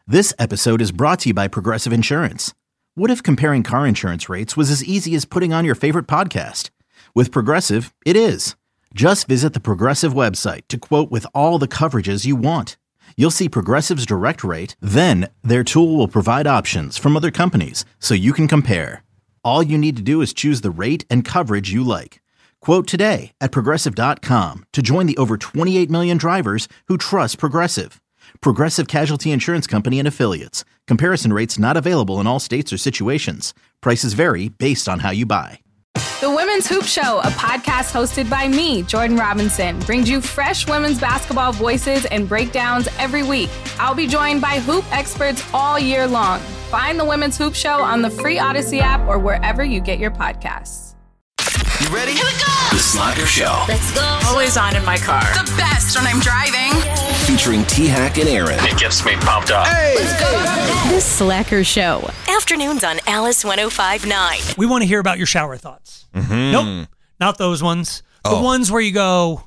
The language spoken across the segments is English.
This episode is brought to you by Progressive Insurance. What if comparing car insurance rates was as easy as putting on your favorite podcast? With Progressive, it is. Just visit the Progressive website to quote with all the coverages you want. You'll see Progressive's direct rate, then their tool will provide options from other companies so you can compare. All you need to do is choose the rate and coverage you like. Quote today at Progressive.com to join the over 28 million drivers who trust Progressive. Progressive Casualty Insurance Company and Affiliates. Comparison rates not available in all states or situations. Prices vary based on how you buy. The Women's Hoop Show, a podcast hosted by me, Jordan Robinson, brings you fresh women's basketball voices and breakdowns every week. I'll be joined by hoop experts all year long. Find the Women's Hoop Show on the free Odyssey app or wherever you get your podcasts. You ready? Here we go! The Slacker Show. Let's go. Always on in my car. The best when I'm driving. Featuring T-Hack and Aaron. It gets me pumped up. Hey! Let's go. The Slacker Show. Afternoons on Alice 105.9. We want to hear about your shower thoughts. Mm-hmm. Nope, not those ones. The ones where you go,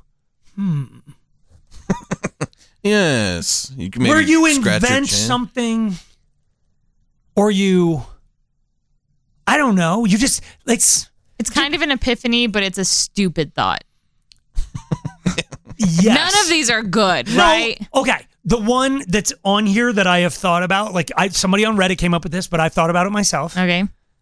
Yes. You can maybe where you scratch your invent chin. something, or you, I don't know, you just, It's kind of an epiphany, but it's a stupid thought. yes. None of these are good, No, right? Okay. The one that's on here that I have thought about, like somebody on Reddit came up with this, but I've thought about it myself. Okay.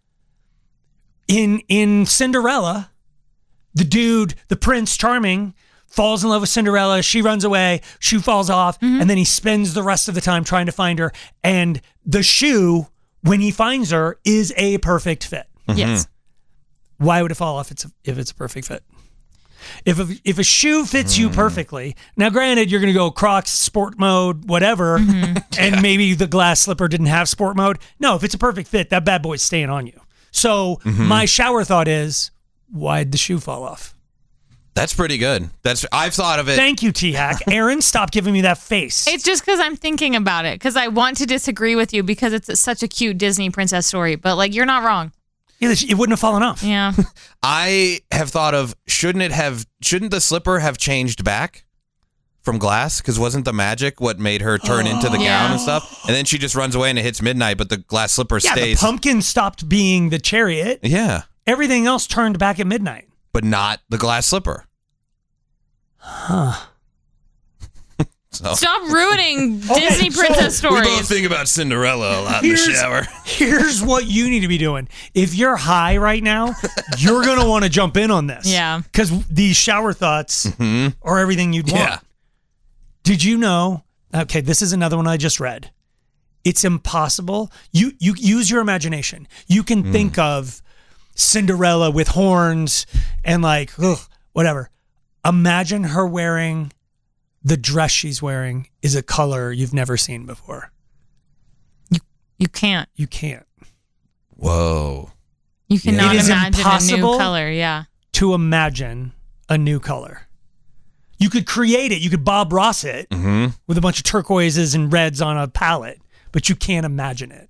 In Cinderella, the dude, the Prince Charming, falls in love with Cinderella. She runs away. Shoe falls off. And then he spends the rest of the time trying to find her. And the shoe, when he finds her, is a perfect fit. Yes. Why would it fall off if it's a perfect fit? If a shoe fits you perfectly, now granted, you're going to go Crocs, sport mode, whatever, and maybe the glass slipper didn't have sport mode. No, if it's a perfect fit, that bad boy's staying on you. So my shower thought is, why'd the shoe fall off? That's pretty good. I've thought of it. Thank you, T-Hack. Aaron, stop giving me that face. It's just because I'm thinking about it, because I want to disagree with you because it's such a cute Disney princess story. But, like, you're not wrong. Yeah, it wouldn't have fallen off. Yeah. I have thought of, shouldn't the slipper have changed back from glass? Because wasn't the magic what made her turn into the gown and stuff? And then she just runs away and it hits midnight, but the glass slipper Yeah, stays. the pumpkin stopped being the chariot. Yeah. Everything else turned back at midnight. But not the glass slipper. Huh. So. Stop ruining Disney princess We both stories. think about Cinderella a lot in the shower. Here's what you need to be doing. If you're high right now, you're going to want to jump in on this. Yeah. Because these shower thoughts are everything you'd want. Yeah. Did you know? Okay, this is another one I just read. It's impossible. You use your imagination. You can think of Cinderella with horns and like, whatever. Imagine her wearing the dress she's wearing is a color you've never seen before. You can't. You can't. Whoa. You cannot It is imagine a impossible new color. Yeah. to imagine a new color. You could create it. You could Bob Ross it with a bunch of turquoises and reds on a palette, but you can't imagine it.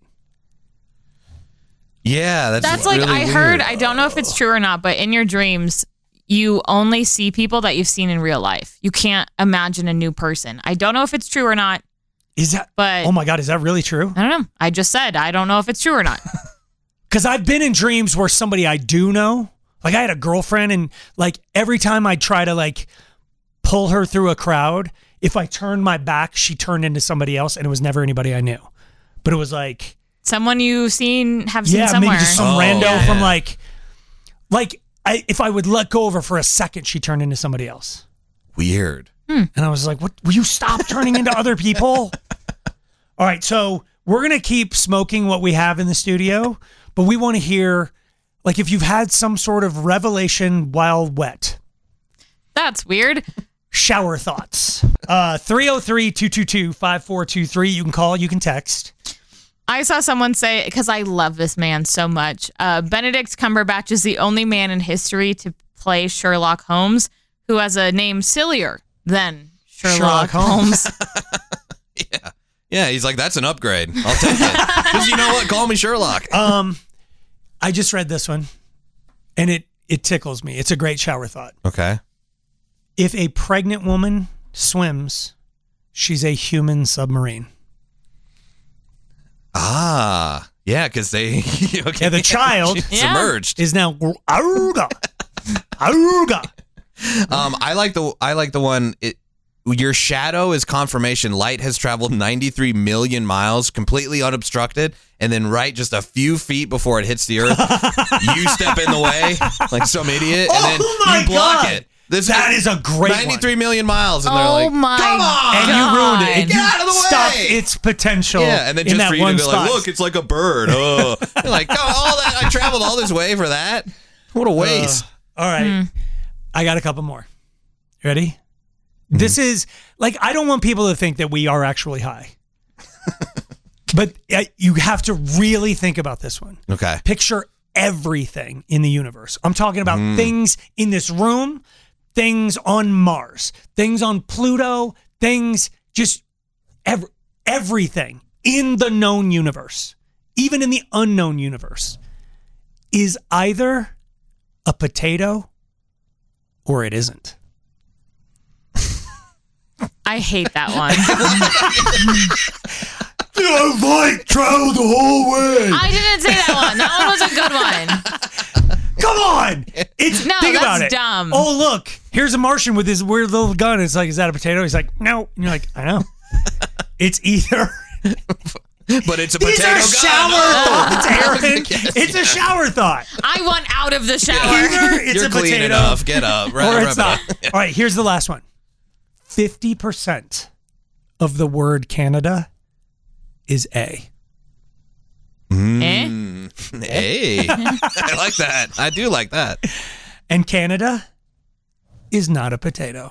Yeah, That's like, really I weird. heard, I don't know if it's true or not, but in your dreams, you only see people that you've seen in real life. You can't imagine a new person. I don't know if it's true or not. Is that? But oh my God, is that really true? I don't know. I just said, I don't know if it's true or not. Because I've been in dreams where somebody I do know, like I had a girlfriend, and like every time I try to like pull her through a crowd, if I turned my back, she turned into somebody else, and it was never anybody I knew. But it was like Someone you've seen, have seen yeah, somewhere. maybe just some rando from like if I would let go of her for a second, she turned into somebody else. Weird. And I was like, "What? Will you stop turning into other people?" All right, so we're gonna keep smoking what we have in the studio, but we want to hear, like, if you've had some sort of revelation while wet. That's weird. Shower thoughts. 303-222-5423. You can call. You can text. I saw someone say, because I love this man so much, Benedict Cumberbatch is the only man in history to play Sherlock Holmes who has a name sillier than Sherlock Holmes. Yeah. Yeah, he's like, that's an upgrade. I'll take it. Because you know what? Call me Sherlock. I just read this one, and it tickles me. It's a great shower thought. Okay. If a pregnant woman swims, she's a human submarine. Ah, yeah, because they okay. Yeah, the child submerged is now Aruga. Aruga. I like the one. Your shadow is confirmation. Light has traveled 93 million miles completely unobstructed, and then right just a few feet before it hits the earth, you step in the way like some idiot, and then you block it. That is a great 93 million miles, and they're like, my come on! And you ruined it. And Get out of the way! Stopped its potential. Yeah, and then in just that for you one to be spot. like, look, it's like a bird. Oh, you're like, all that I traveled all this way for that. What a waste. All right, I got a couple more. You ready? This is like, I don't want people to think that we are actually high, but you have to really think about this one. Okay. Picture everything in the universe. I'm talking about things in this room, things on Mars, things on Pluto, things just everything in the known universe, even in the unknown universe, is either a potato or it isn't. I hate that one. Travel the whole way. I didn't say that one. That one was a good one. Come on. Think about it. Dumb. Oh, look. Here's a Martian with his weird little gun. It's like, is that a potato? He's like, no. And you're like, I know. It's either. But it's a These potato are gun. shower thoughts, Aaron. Yes. It's a shower thought. I want out of the shower. Either it's You're a clean potato enough. Get up. or it's not. Yeah. All right, here's the last one. 50% of the word Canada is A. Eh? Hey, I like that. I do like that. And Canada is not a potato.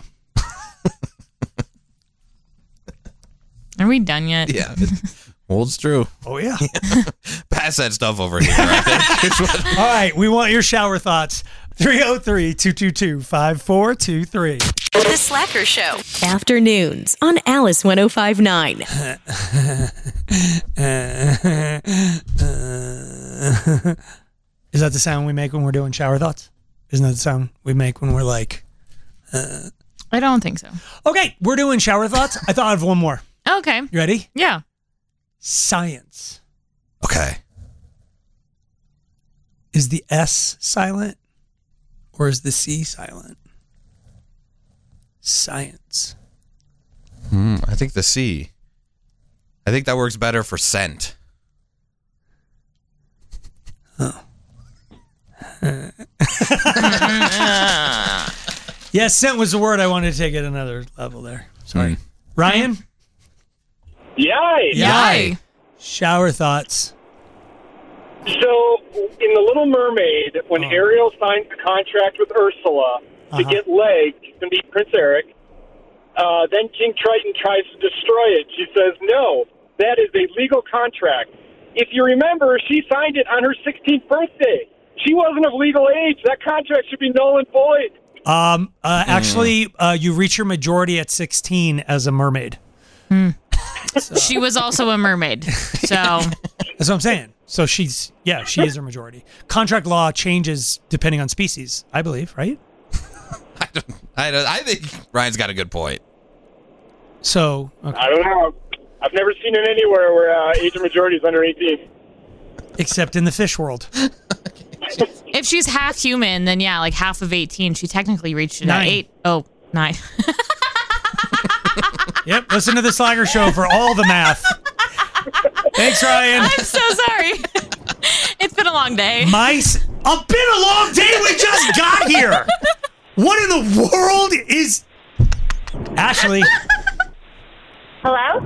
Are we done yet? Yeah. Well, it's true. Oh, yeah. Pass that stuff over here. I think. All right, we want your shower thoughts. 303-222-5423. The Slacker Show. Afternoons on Alice 105.9. Is that the sound we make when we're doing shower thoughts? Isn't that the sound we make when we're like... I don't think so. Okay, we're doing shower thoughts. I thought of one more. Okay. You ready? Yeah. Science. Okay. Is the S silent or is the C silent? Science. I think the C. I think that works better for scent. Oh. Yeah, scent was the word I wanted to take at another level there. Sorry. Ryan? Yay! Yay. Shower thoughts. So, in The Little Mermaid, when Ariel signs the contract with Ursula to get legs to meet Prince Eric, then King Triton tries to destroy it. She says, no, that is a legal contract. If you remember, she signed it on her 16th birthday. She wasn't of legal age. That contract should be null and void. Actually, you reach your majority at 16 as a mermaid. So. She was also a mermaid. So That's what I'm saying. So she is her majority. Contract law changes depending on species, I believe, right? I think Ryan's got a good point. So, okay. I don't know. I've never seen it anywhere where age of majority is under 18. Except in the fish world. if she's half human, then yeah, like half of 18, she technically reached it 9. at 8. Oh, 9. Yep, listen to the Slacker Show for all the math. Thanks, Ryan. I'm so sorry. It's been a long day. It's been a long day. We just got here. What in the world is... Ashley. Hello?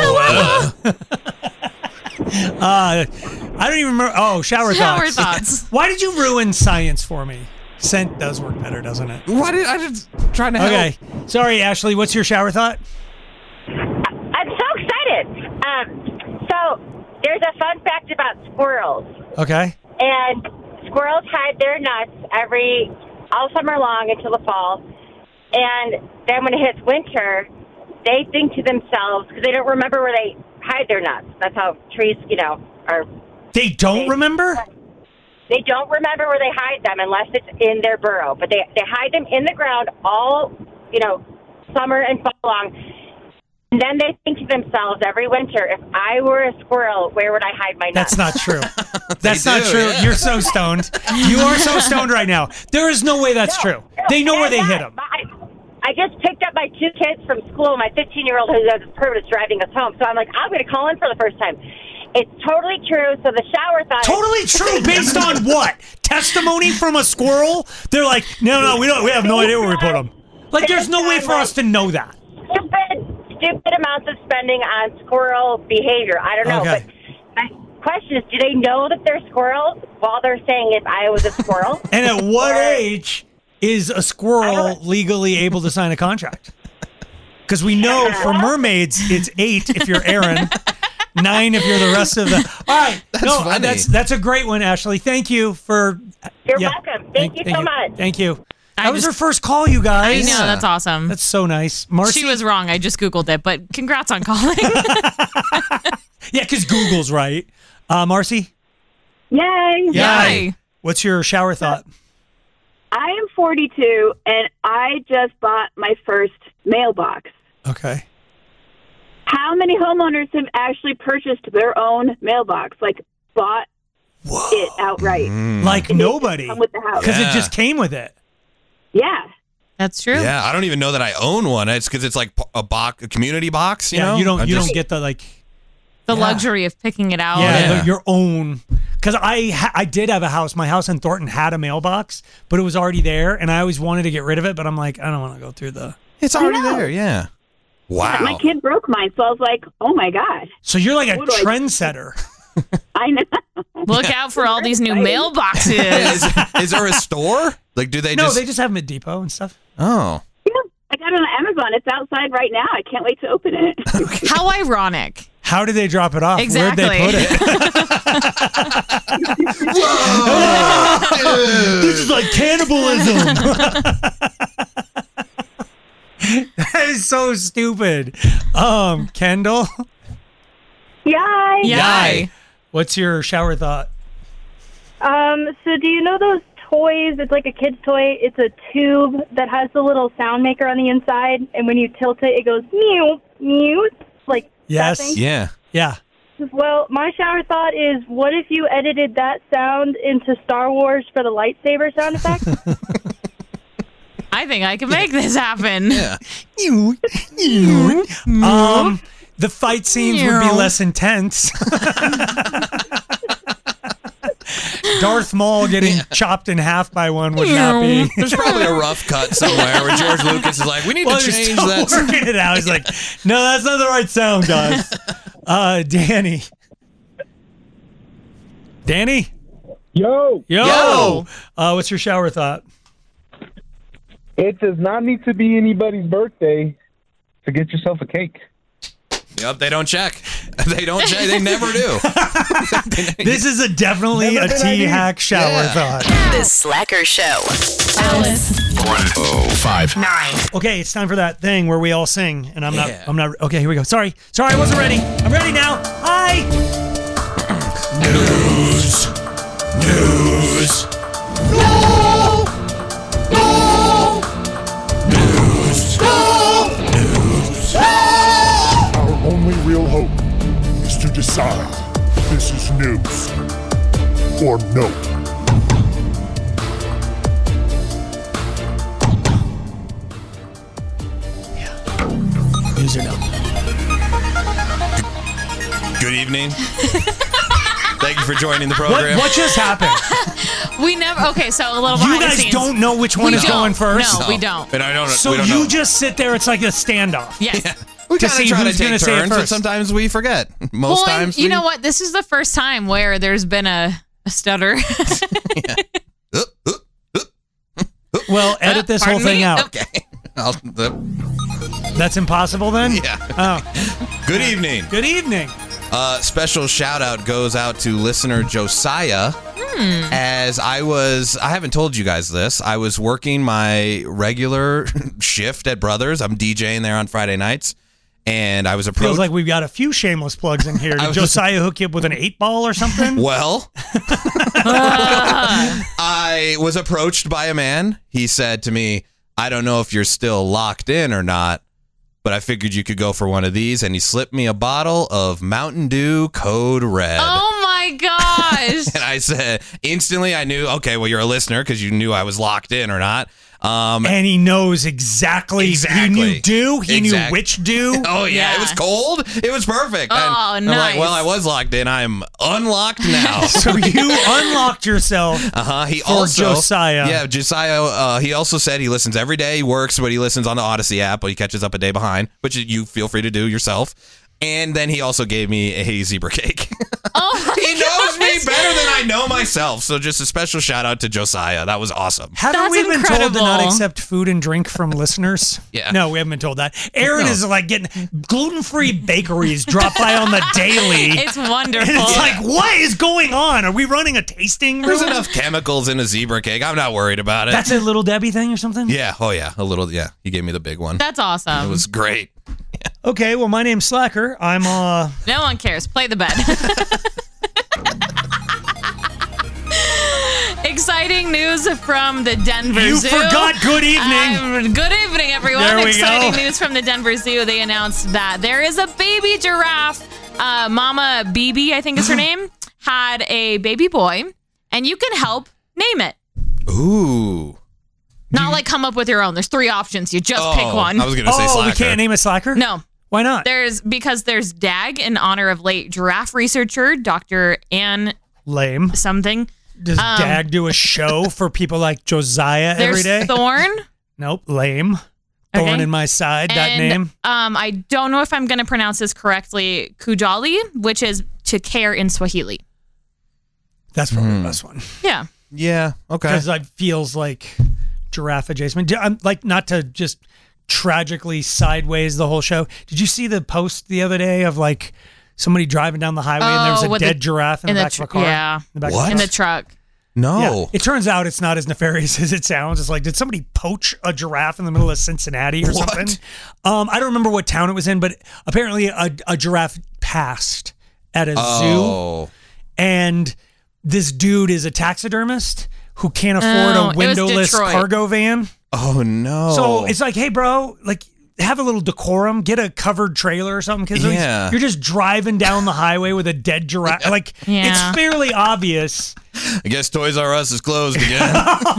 I don't even remember. Oh, shower thoughts. Why did you ruin science for me? Scent does work better, doesn't it? Why did I just trying to help? Okay. Sorry, Ashley. What's your shower thought? I'm so excited. So there's a fun fact about squirrels. Okay. And squirrels hide their nuts all summer long until the fall. And then when it hits winter, they think to themselves, because they don't remember where they hide their nuts. That's how trees, are. They don't remember? They don't remember where they hide them unless it's in their burrow. But they hide them in the ground all, summer and fall long. And then they think to themselves every winter, if I were a squirrel, where would I hide my nuts? That's not true. That's not do, true. yeah. You're so stoned. You are so stoned right now. There is no way that's true. They know where they hit them. I just picked up my 2 kids from school, my 15-year-old who has permit is driving us home. So I'm like, I'm going to call in for the first time. It's totally true. So the shower thought Totally true. Based on what? Testimony from a squirrel? They're like, no, we have no idea where we put them. Like, there's no way for us to know that. Stupid amounts of spending on squirrel behavior. I don't know. Okay. But my question is, do they know that they're squirrels while they're saying if I was a squirrel? And at what age is a squirrel legally able to sign a contract? Because we know for mermaids, it's 8 if you're Aaron, 9 if you're the rest of the. All right, funny. That's a great one, Ashley. Thank you for. You're welcome. Thank you so much. Thank you. That was her first call, you guys. I know, that's awesome. That's so nice. Marcy? She was wrong. I just Googled it, but congrats on calling. Yeah, because Google's right. Marcy? Yay. Yay. What's your shower thought? I am 42, and I just bought my first mailbox. Okay. How many homeowners have actually purchased their own mailbox? Like, bought it outright? Like nobody. Come with the house. Because it just came with it. Yeah. That's true. Yeah, I don't even know that I own one. It's because it's like a community box. You know, you don't get the like the luxury of picking it out. Yeah, your own. Because I did have a house. My house in Thornton had a mailbox, but it was already there, and I always wanted to get rid of it. But I'm like, I don't want to go through the. It's already there. Yeah. Wow. My kid broke mine, so I was like, oh my God. So you're like a trendsetter. I know. Look out for all these new mailboxes. Is there a store? Like, do they No, just? they just have them at Depot and stuff. Oh. Yeah, I got it on Amazon. It's outside right now. I can't wait to open it. How ironic. How did they drop it off? Exactly. Where'd they put it? This is like cannibalism. That is so stupid. Kendall? Yay. Yay. What's your shower thought? So do you know those toys? It's like a kid's toy. It's a tube that has the little sound maker on the inside, and when you tilt it, it goes mew, mew, like Yes. that thing. Yeah. Yeah. Well, my shower thought is, what if you edited that sound into Star Wars for the lightsaber sound effect? I think I can make this happen. Yeah. The fight scenes would be less intense. Darth Maul getting chopped in half by one would not be. There's probably a rough cut somewhere where George Lucas is like, we need to He's change still that. working it out. He's like, no, that's not the right sound, guys. Danny. Danny? Yo. What's your shower thought? It does not need to be anybody's birthday to get yourself a cake. Yep, they don't check. They don't check. They never do. This is definitely a T-hack shower thought. The Slacker Show. Alice. 105.9. Okay, it's time for that thing where we all sing, and I'm not. Okay, here we go. Sorry, I wasn't ready. I'm ready now. Hi. News. Our only real hope is to decide if this is news or no. News or no? Good evening. Thank you for joining the program. What just happened? We never. Okay, so a little You behind the guys scenes. don't know which one We is don't. going first? No, we don't. And I don't. So we don't you know. just sit there. It's like a standoff. Yes. We to kind see of try to who's gonna take say it turns, but first. sometimes we forget. Most Well, times, you know what? This is the first time where there's been a stutter. Well, edit this whole Pardon thing me? out. Okay. That's impossible then? Yeah. Oh. Good evening. Good evening. Special shout out goes out to listener Josiah. As I haven't told you guys this. I was working my regular shift at Brothers. I'm DJing there on Friday nights. And I was approached. Feels like we've got a few shameless plugs in here. Did Josiah hook you up with an 8-ball or something? Well, I was approached by a man. He said to me, I don't know if you're still locked in or not, but I figured you could go for one of these, and he slipped me a bottle of Mountain Dew Code Red. Oh my gosh. And I said, instantly I knew, okay, well, you're a listener because you knew I was locked in or not. And he knows exactly. He knew Dew. He knew which Dew. Oh, yeah. It was cold. It was perfect. Oh, and nice. I'm like, well, I was locked in. I'm unlocked now. So you unlocked yourself He for also, Josiah. Yeah, Josiah, he also said he listens every day. He works, but he listens on the Odyssey app, but he catches up a day behind, which you feel free to do yourself. And then he also gave me a zebra cake. Oh, he knows me better than I know myself. So just a special shout out to Josiah. That was awesome. Haven't we been told to not accept food and drink from listeners? Yeah. No, we haven't been told that. Aaron is like getting gluten-free bakeries drop by on the daily. It's wonderful. And it's like, what is going on? Are we running a tasting room? There's enough chemicals in a zebra cake. I'm not worried about it. That's a Little Debbie thing or something? Yeah. Oh, yeah. A little. Yeah. He gave me the big one. That's awesome. It was great. Okay, well, my name's Slacker. I'm No one cares. Play the bet. Exciting news from the Denver Zoo. You forgot good evening. Good evening, everyone. There we Exciting go. news from the Denver Zoo. They announced that there is a baby giraffe. Mama BB, I think is her name, had a baby boy, and you can help name it. Ooh. Not like come up with your own. There's 3 options. You just pick one. I was going to say Slacker. We can't name it Slacker? No. Why not? Because there's DAG in honor of late giraffe researcher Dr. Ann Lame. something. Does DAG do a show for people like Josiah every day? There's Thorn. Nope, lame. Thorn Okay. in my side, that name. I don't know if I'm going to pronounce this correctly. Kujali, which is to care in Swahili. That's probably the best one. Yeah. Yeah. Okay. Because it feels like giraffe adjacent. I'm like, not to just tragically sideways the whole show. Did you see the post the other day of like somebody driving down the highway and there was a dead giraffe in the back of a car? Yeah. In the back What? Of In the truck. No. Yeah. It turns out it's not as nefarious as it sounds. It's like, did somebody poach a giraffe in the middle of Cincinnati or something? I don't remember what town it was in, but apparently a giraffe passed at a zoo. And this dude is a taxidermist who can't afford a windowless cargo van. Oh, no. So it's like, hey, bro, like, have a little decorum. Get a covered trailer or something. Because you're just driving down the highway with a dead giraffe. Like, it's fairly obvious. I guess Toys R Us is closed again.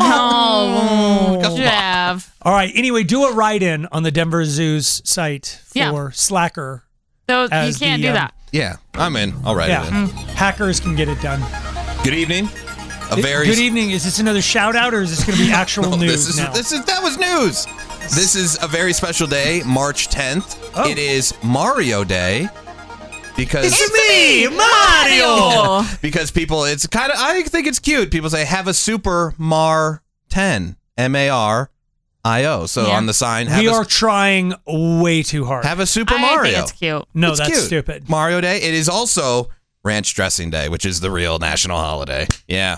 Jeff. All right. Anyway, do a write-in on the Denver Zoo's site for Slacker. So you can't do that. Yeah, I'm in. I'll write it in. Hackers can get it done. Good evening. Good evening. Is this another shout out or is this going to be actual news now? That was news. This is a very special day, March 10th. It is Mario Day. Because it's me, Mario. Because people, it's kind of, I think it's cute. People say, have a Super Mar 10, M-A-R-I-O. So on the sign, we are trying way too hard. Have a Super Mario. I think it's cute. No, it's that's cute. stupid. Mario Day. It is also Ranch Dressing Day, which is the real national holiday. Yeah.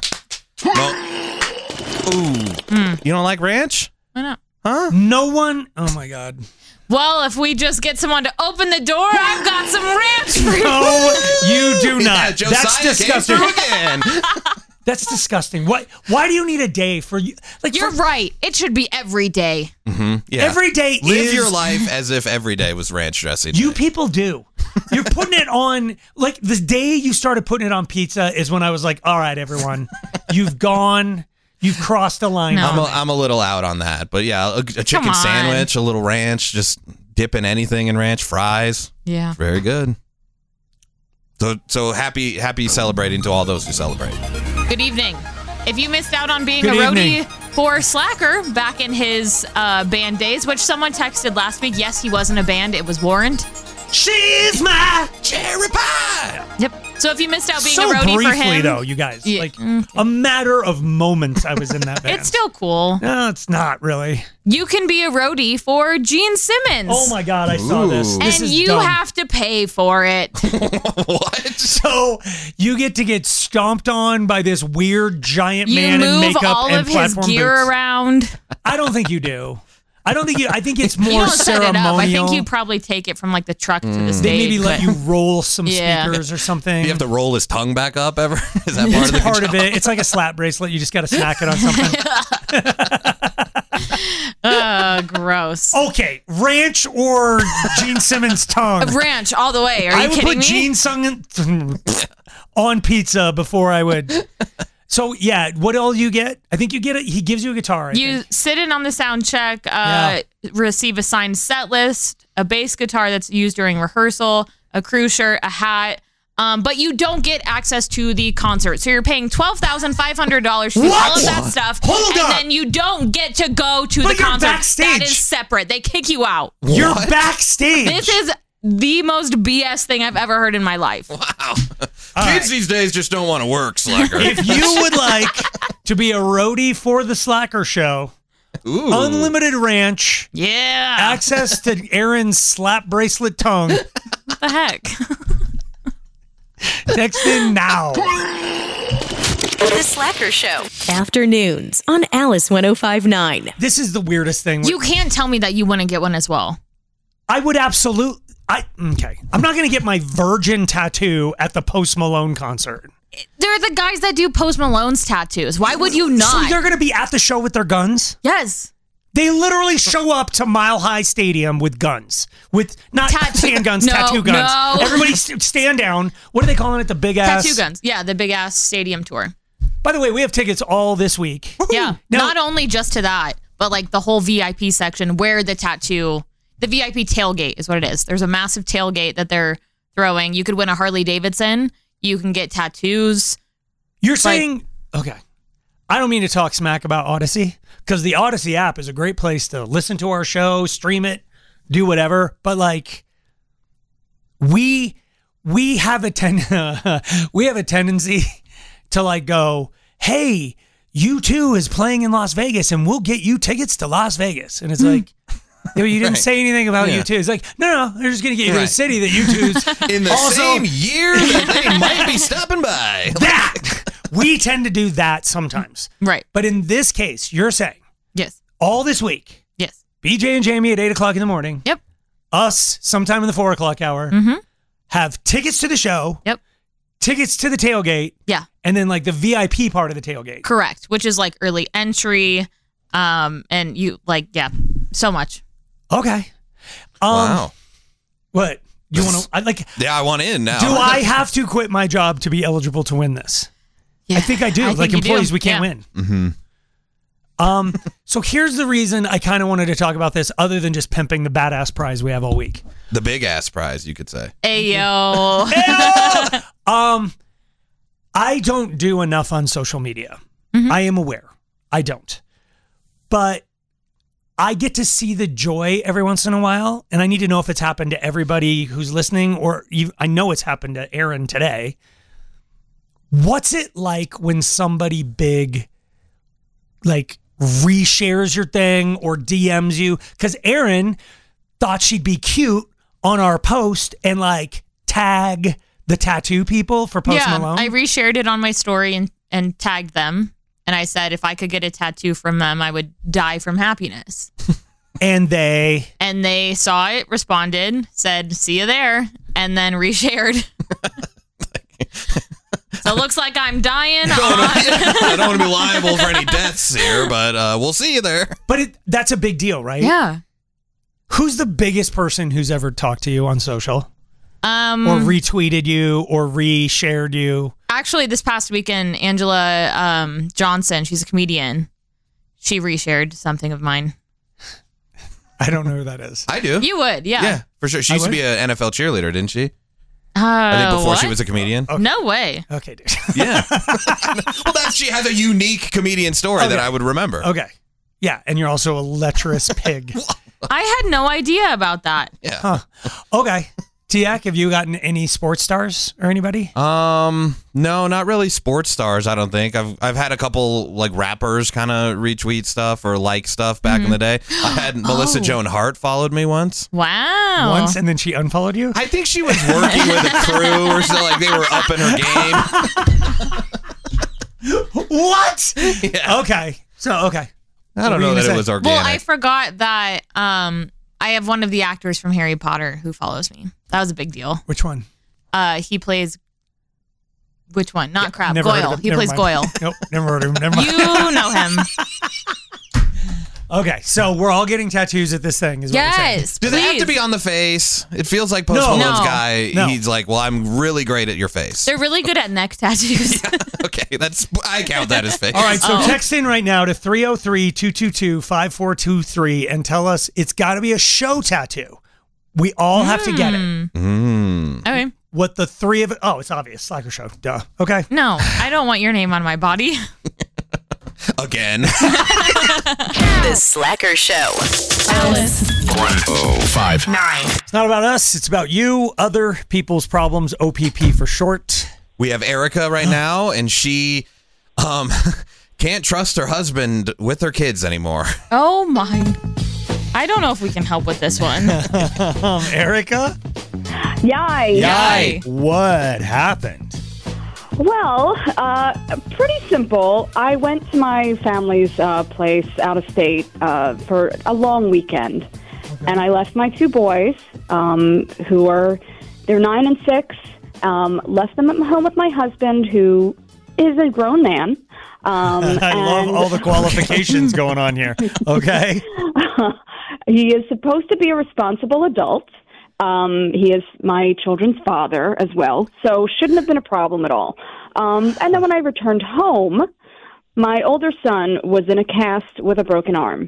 You don't like ranch? Why not? Huh? No one. Oh my God. Well, if we just get someone to open the door, I've got some ranch for you. No, you do not. Yeah, That's disgusting. Came through again. That's disgusting. Why do you need a day for you? Like You're right. It should be every day. Mm-hmm. Yeah. Every day Live your life as if every day was ranch dressing. You people do. You're putting it on, like the day you started putting it on pizza is when I was like, all right, everyone, you've crossed a line. No. I'm a little out on that. But yeah, a chicken sandwich, a little ranch, just dipping anything in ranch, fries. Yeah. Very good. So happy celebrating to all those who celebrate. Good evening. If you missed out on being Good a roadie evening. for Slacker back in his band days, which someone texted last week, yes, he was in a band. It was Warrant. She's my cherry pie. Yep. So if you missed out being so a roadie briefly, for him, though, you guys, like a matter of moments, I was in that band. it's still cool. No, it's not really. You can be a roadie for Gene Simmons. Oh my God, I saw this. This And is you dumb. have to pay for it. What? So you get to get stomped on by this weird giant You man in move makeup all and of his platform gear boots. around. I don't think you do. I think it's more You don't set it ceremonial. up. I think you probably take it from like the truck to the stage. They maybe let but- you roll some Yeah. speakers or something. Do you have to roll his tongue back up ever? Is that part It's of the part of job? it. It's like a slap bracelet. You just got to snack it on something. Oh Gross. Okay, ranch or Gene Simmons tongue? Ranch all the way. Are you I would kidding put me? Gene Simmons on pizza before I would. So yeah, what all you get? I think you get it. He gives you a guitar. You sit in on the sound check, receive a signed set list, a bass guitar that's used during rehearsal, a crew shirt, a hat. But you don't get access to the concert. So you're paying $12,500 to do all of that stuff. Hold and up. then you don't get to go to the But you're concert. backstage. That is separate. They kick you out. You're backstage. This is the most BS thing I've ever heard in my life. Wow. Kids these days just don't want to work, Slacker. If you would like to be a roadie for the Slacker Show, unlimited ranch, access to Aaron's slap bracelet tongue. What the heck? Text in now. The Slacker Show. Afternoons on Alice 105.9. This is the weirdest thing. You can't tell me that you wouldn't get one as well. I would absolutely. Okay. I'm not going to get my virgin tattoo at the Post Malone concert. They're the guys that do Post Malone's tattoos. Why would you not? So they're going to be at the show with their guns? Yes. They literally show up to Mile High Stadium with guns. With not handguns, No, tattoo guns. no. Everybody stand down. What are they calling it? The big ass? Tattoo guns. Yeah, the big ass stadium tour. By the way, we have tickets all this week. Yeah. Now- Not only just to that, but like the whole VIP section where the VIP tailgate is what it is. There's a massive tailgate that they're throwing. You could win a Harley Davidson. You can get tattoos. You're saying, okay, I don't mean to talk smack about Odyssey, because the Odyssey app is a great place to listen to our show, stream it, do whatever. But like, we have a tendency to like go, hey, U2 is playing in Las Vegas and we'll get you tickets to Las Vegas. And it's like, you didn't Right. say anything about Yeah. U2. It's like, no, they're just going to get you to the Right. city that U2's In the also, same year that they might be stopping by. That! We tend to do that sometimes. Right. But in this case, you're saying, Yes. all this week, Yes. BJ and Jamie at 8 o'clock in the morning. Yep. Us sometime in the 4 o'clock hour. Mm-hmm. Have tickets to the show. Yep. Tickets to the tailgate. Yeah. And then like the VIP part of the tailgate. Correct. Which is like early entry. And you like, yeah, so much. Okay. Wow. What? You want to, Yeah, I want in now. do I have to quit my job to be eligible to win this? Yeah. I think I do. I think Like you employees, do. we can't Yeah. win. Mm-hmm. So here's the reason I kind of wanted to talk about this other than just pimping the badass prize we have all week. The big ass prize, you could say. Ayo. I don't do enough on social media. Mm-hmm. I am aware. I don't. But I get to see the joy every once in a while, and I need to know if it's happened to everybody who's listening, or I know it's happened to Aaron today. What's it like when somebody big like reshares your thing or DMs you? Because Aaron thought she'd be cute on our post and like tag the tattoo people for Post Malone. I reshared it on my story and tagged them. And I said if I could get a tattoo from them, I would die from happiness. And they saw it, responded, said, see you there, and then reshared. So it looks like I'm dying. I don't want to be liable for any deaths here, but we'll see you there. But that's a big deal, right? Yeah. Who's the biggest person who's ever talked to you on social? Or retweeted you or reshared you? Actually, this past weekend, Angela Johnson, she's a comedian. She reshared something of mine. I don't know who that is. I do. You would, yeah. Yeah, for sure. She used to be an NFL cheerleader, didn't she? I think before she was a comedian. No way. Okay, dude. Yeah. Well, she has a unique comedian story that I would remember. Okay. Yeah, and you're also a lecherous pig. I had no idea about that. Yeah. Huh. Okay. Tiak, have you gotten any sports stars or anybody? No, not really sports stars. I don't think I've had a couple like rappers kind of retweet stuff or like stuff back in the day. I had Melissa Joan Hart followed me once. Wow. Once, and then she unfollowed you? I think she was working with a crew or so, like they were up in her game. What? Yeah. Okay. So, okay. I don't know that it was organic. Well, I forgot that I have one of the actors from Harry Potter who follows me. That was a big deal. Which one? He plays. Which one? Not Crab. Never heard Goyle. of him. He Never plays mind. Goyle. Nope, never heard of him. Never mind. You know him. Okay, so we're all getting tattoos at this thing. Is what we're saying. Yes, Do they have to be on the face? It feels like Post Malone's guy. No. He's like, well, I'm really great at your face. They're really good at neck tattoos. Okay, I count that as face. All right, so text in right now to 303-222-5423 and tell us it's got to be a show tattoo. We all have to get it. Okay. What the three of it? Oh, it's obvious. Slacker show. Duh. Okay. No, I don't want your name on my body. Again. The Slacker Show. Alice. 1059. It's not about us. It's about you, other people's problems, OPP for short. We have Erica right now, and she can't trust her husband with her kids anymore. Oh my. I don't know if we can help with this one. Erica? Yay. What happened? Well, pretty simple. I went to my family's place out of state for a long weekend. And I left my two boys, they're 9 and 6, left them at home with my husband, who is a grown man. I love all the qualifications going on here. Okay. He is supposed to be a responsible adult. He is my children's father as well, so shouldn't have been a problem at all. And then when I returned home, my older son was in a cast with a broken arm.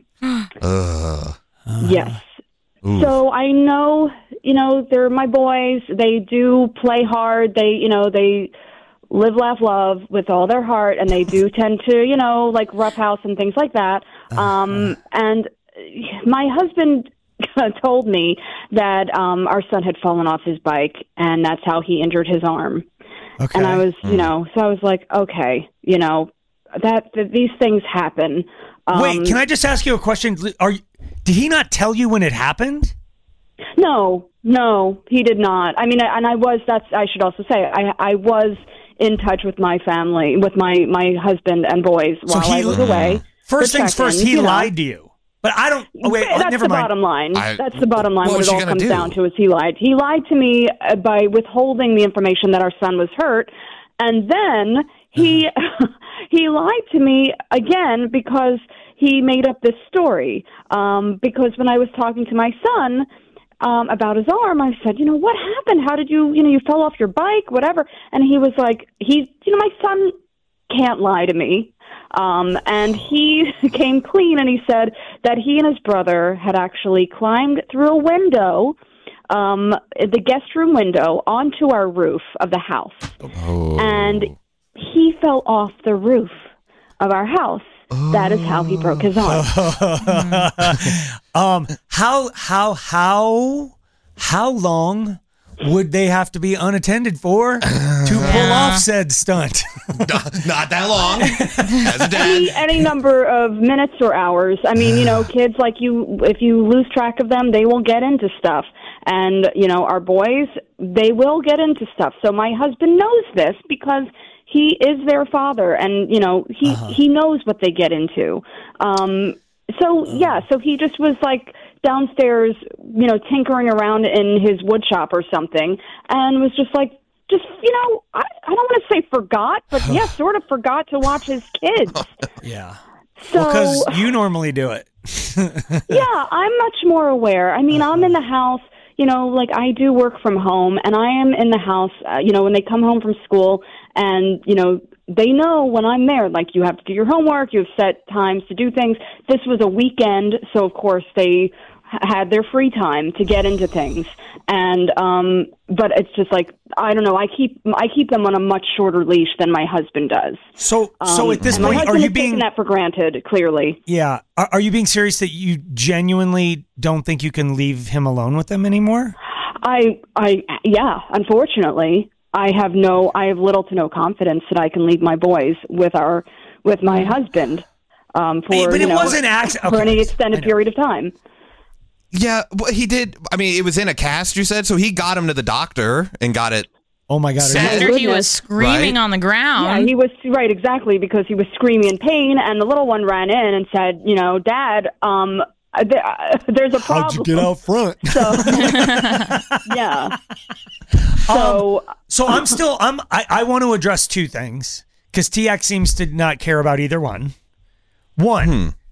Yes. Ooh. So I know, they're my boys. They do play hard. They live, laugh, love with all their heart, and they do tend to, like roughhouse and things like that. And my husband told me that our son had fallen off his bike, and that's how he injured his arm. Okay. And I was, so I was like, okay, that these things happen. Wait, can I just ask you a question? Did he not tell you when it happened? No, he did not. I mean, and I should also say, I was in touch with my family, with my husband and boys while I was away. First things first, he lied to you. But I don't. Oh, wait, that's never the mind. bottom line. That's the bottom line. What What was it she all gonna comes do? down to is he lied. He lied to me by withholding the information that our son was hurt, and then he lied to me again because he made up this story. Because when I was talking to my son about his arm, I said, what happened? How did you fell off your bike, whatever? And he was like, my son can't lie to me. And he came clean, and he said that he and his brother had actually climbed through a window, the guest room window, onto our roof of the house. Oh. And he fell off the roof of our house. That is how he broke his arm. How long would they have to be unattended for to pull off said stunt? Not that long. As a dad. Any number of minutes or hours. I mean, kids like you, if you lose track of them, they will get into stuff. And, our boys, they will get into stuff. So my husband knows this because he is their father, and, he knows what they get into. So he just was like downstairs, tinkering around in his wood shop or something, and was just like, I don't want to say forgot, but sort of forgot to watch his kids. Yeah. So, because you normally do it. Yeah, I'm much more aware. I mean, I'm in the house, I do work from home, and I am in the house, when they come home from school, and, they know when I'm there, like, you have to do your homework, you have set times to do things. This was a weekend, so of course they had their free time to get into things. And but it's just like, I don't know, I keep them on a much shorter leash than my husband does. So at this my point, husband are you has being taken that for granted? Clearly, yeah? Are you being serious that you genuinely don't think you can leave him alone with them anymore? Yeah. Unfortunately, I have little to no confidence that I can leave my boys with my husband for any extended period of time. Yeah, well, he did. I mean, it was in a cast, you said, so he got him to the doctor and got it. Oh my God! After he was screaming on the ground. Yeah, he was right, exactly, because he was screaming in pain, and the little one ran in and said, Dad, there's a problem. How'd you get out front? So, yeah. So I want to address two things because TX seems to not care about either one. One,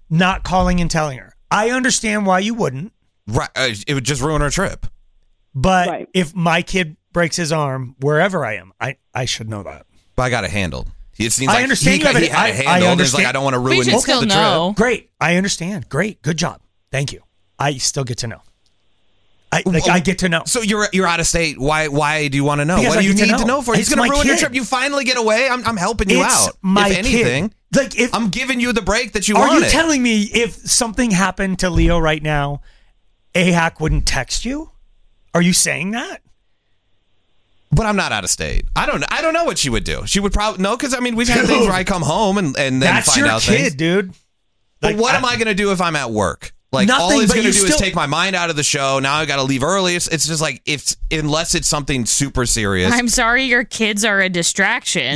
not calling and telling her. I understand why you wouldn't. Right. It would just ruin her trip. But if my kid breaks his arm wherever I am, I should know that. But I got it handled. It seems I like understand he had it handled. I understand. It's like, I don't want to ruin the trip. Great. I understand. Great. Good job. Thank you. I still get to know. I get to know. So you're out of state. Why do you want to know? Because What do you I get need to to know. know for? He's It's going to my ruin your kid. trip. You finally get away. I'm helping you It's out. my if anything, kid. Like if I'm giving you the break that you Are wanted. you telling me if something happened to Leo right now, AHAC wouldn't text you? Are you saying that? But I'm not out of state. I don't know what she would do. She would probably no, because I mean we've had things where I come home and then That's find your out kid, things. dude. But what am I going to do if I'm at work? Like Nothing, all he's but going to you do still- is take my mind out of the show. Now I got to leave early. It's just like unless it's something super serious. I'm sorry your kids are a distraction.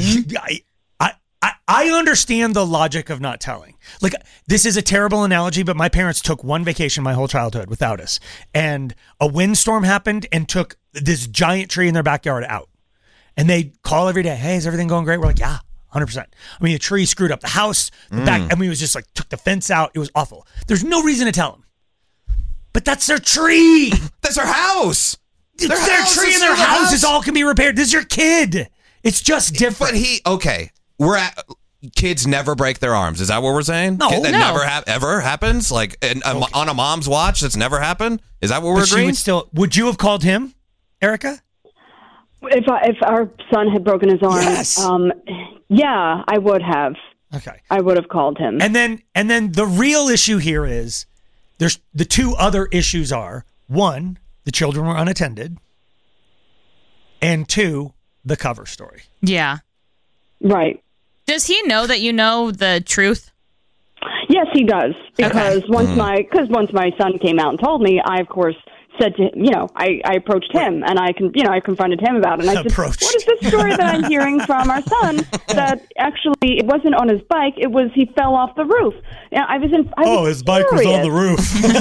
I understand the logic of not telling. Like, this is a terrible analogy, but my parents took one vacation my whole childhood without us. And a windstorm happened and took this giant tree in their backyard out. And they call every day, hey, is everything going great? We're like, yeah, 100%. I mean, the tree screwed up the house, the back. I mean, it was just like, took the fence out. It was awful. There's no reason to tell them. But that's their tree. That's their house. It's their tree and their houses all can be repaired. This is your kid. It's just different. But okay. Kids never break their arms. Is that what we're saying? No. That No. never ever happens? Like on a mom's watch, that's never happened? Is that what we're But she agreeing? would you have called him, Erica? If our son had broken his arm, Yes. Yeah, I would have. Okay. I would have called him. And then the real issue here is there's the two other issues are, one, the children were unattended, and two, the cover story. Yeah. Right. Does he know that you know the truth? Yes, he does. Because Okay. once my son came out and told me, I of course said to him, I approached him and I confronted him about it. And I said, what is this story that I'm hearing from our son that actually it wasn't on his bike, it was he fell off the roof. And I was his bike was on the roof.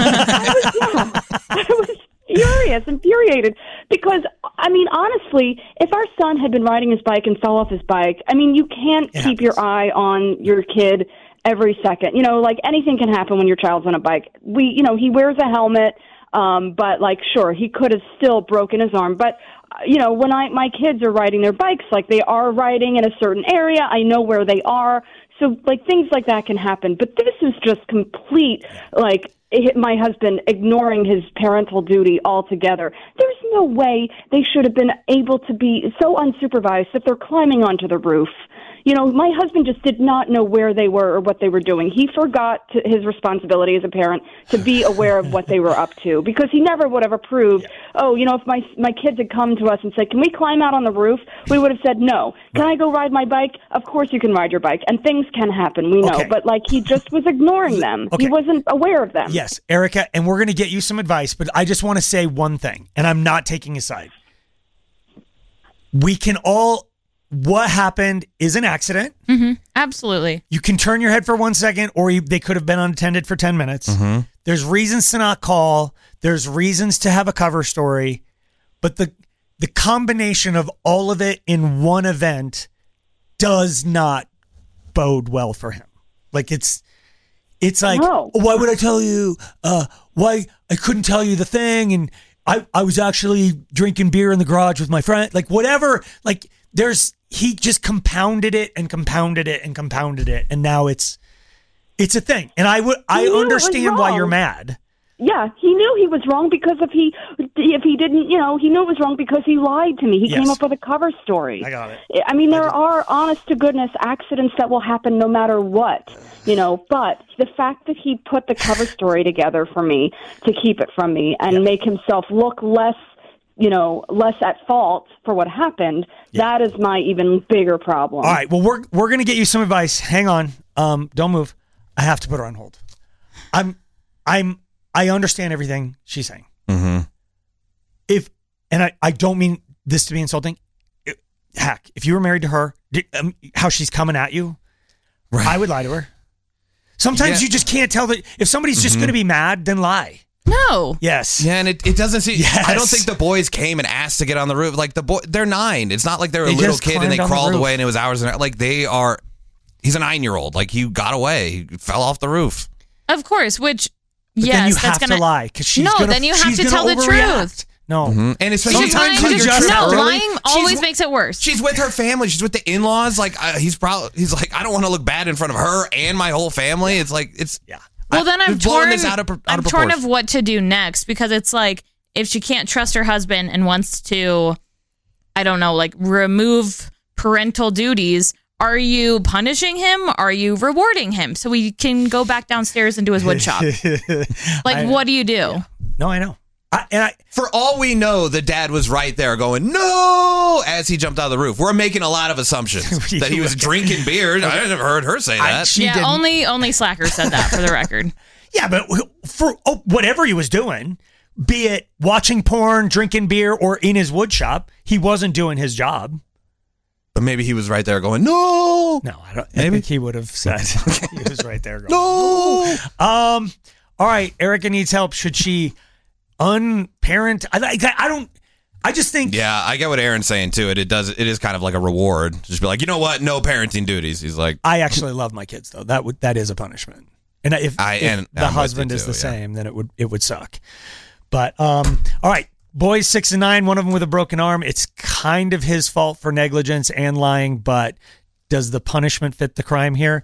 I was furious, infuriated, because, I mean, honestly, if our son had been riding his bike and fell off his bike, I mean, you can't keep your eye on your kid every second. Like anything can happen when your child's on a bike. He wears a helmet, but like, sure, he could have still broken his arm. But, when my kids are riding their bikes, like they are riding in a certain area, I know where they are. So, like, things like that can happen. But this is just complete, like, my husband ignoring his parental duty altogether. There's no way they should have been able to be so unsupervised if they're climbing onto the roof. My husband just did not know where they were or what they were doing. He forgot his responsibility as a parent to be aware of what they were up to, because he never would have approved, if my kids had come to us and said, can we climb out on the roof? We would have said, no. Can I go ride my bike? Of course you can ride your bike. And things can happen, we know. Okay. But, like, he just was ignoring them. Okay. He wasn't aware of them. Yes, Erica, and we're going to get you some advice, but I just want to say one thing, and I'm not taking a side. What happened is an accident. Mm-hmm. Absolutely. You can turn your head for 1 second, or they could have been unattended for 10 minutes. Mm-hmm. There's reasons to not call. There's reasons to have a cover story. But the combination of all of it in one event does not bode well for him. Like, it's like, why would I tell you? Why I couldn't tell you the thing, and I was actually drinking beer in the garage with my friend. Like, whatever. Like, he just compounded it and compounded it and compounded it, and now it's a thing. And I understand why you're mad. Yeah, he knew he was wrong because if he didn't, he knew it was wrong because he lied to me. He came up with a cover story. I got it. I mean, there are, honest to goodness, accidents that will happen no matter what, but the fact that he put the cover story together for me to keep it from me and make himself look less at fault for what happened, that is my even bigger problem. All right, well, we're going to get you some advice. Hang on. Don't move. I have to put her on hold. I understand everything she's saying. Mm-hmm. I don't mean this to be insulting. Heck, if you were married to her, how she's coming at you, right. I would lie to her. Sometimes you just can't tell that if somebody's just going to be mad, then lie. No. Yes. Yeah, and it doesn't seem. Yes. I don't think the boys came and asked to get on the roof. Like they're 9. It's not like they're a little just kid and they climbed on the crawled roof. away and it was hours and like they are. He's a 9-year-old. Like he got away, he fell off the roof. Of course, which, But yes, then you that's have going to lie because she's No, gonna, then you have she's to gonna tell the overreact. truth. No. And especially Sometimes when you you're just too have to- early. Lying always makes it worse. She's with her family. She's with the in-laws. Like he's like, I don't want to look bad in front of her and my whole family. It's like Well, then I'm blowing torn. this out of I'm torn proportion. of what to do next because it's like if she can't trust her husband and wants to, I don't know, like remove parental duties. Are you punishing him? Are you rewarding him so he can go back downstairs and do his wood shop? Like, what do you do? Yeah. No, I know. For all we know, the dad was right there going, no, as he jumped out of the roof. We're making a lot of assumptions that he was drinking beer. I never heard her say that. Only Slacker said that for the record. Yeah, but for whatever he was doing, be it watching porn, drinking beer, or in his wood shop, he wasn't doing his job. But maybe he was right there going, no. No, I think he would have said he was right there going, no. All right, Erica needs help. Should she unparent? I just think. Yeah, I get what Aaron's saying too. It is kind of like a reward. Just be like, you know what? No parenting duties. He's like, I actually love my kids though. That is a punishment. And if the husband is the same, then it would suck. But all right, boys 6 and 9, one of them with a broken arm. It's kind of his fault for negligence and lying, but does the punishment fit the crime here?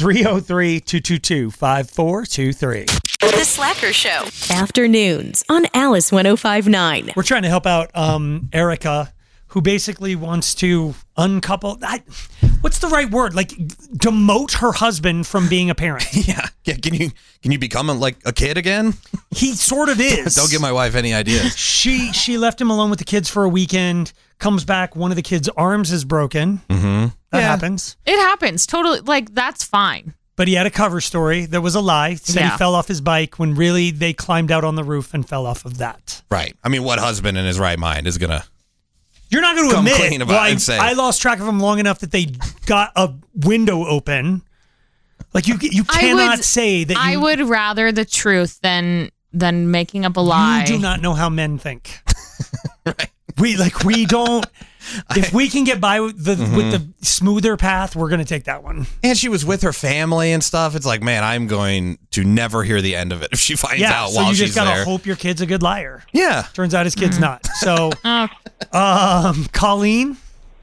303-222-5423. The Slacker Show. Afternoons on Alice 105.9. We're trying to help out Erica, who basically wants to uncouple. What's the right word? Like demote her husband from being a parent. Yeah. Can you become like a kid again? He sort of is. Don't give my wife any ideas. She left him alone with the kids for a weekend. Comes back, one of the kids' arms is broken. Mm-hmm. That happens. It happens. Totally. Like, that's fine. But he had a cover story that was a lie. Said he fell off his bike when really they climbed out on the roof and fell off of that. Right. I mean, what husband in his right mind is gonna? You're not going to come admit. clean about it and say, I lost track of him long enough that they got a window open. Like you cannot say that. I would rather the truth than making up a lie. You do not know how men think. Right. We don't. If we can get by with the smoother path, we're going to take that one. And she was with her family and stuff. It's like, man, I'm going to never hear the end of it if she finds out so while you she's just gotta there. hope your kid's a good liar. Yeah. Turns out his kid's not. So, Colleen?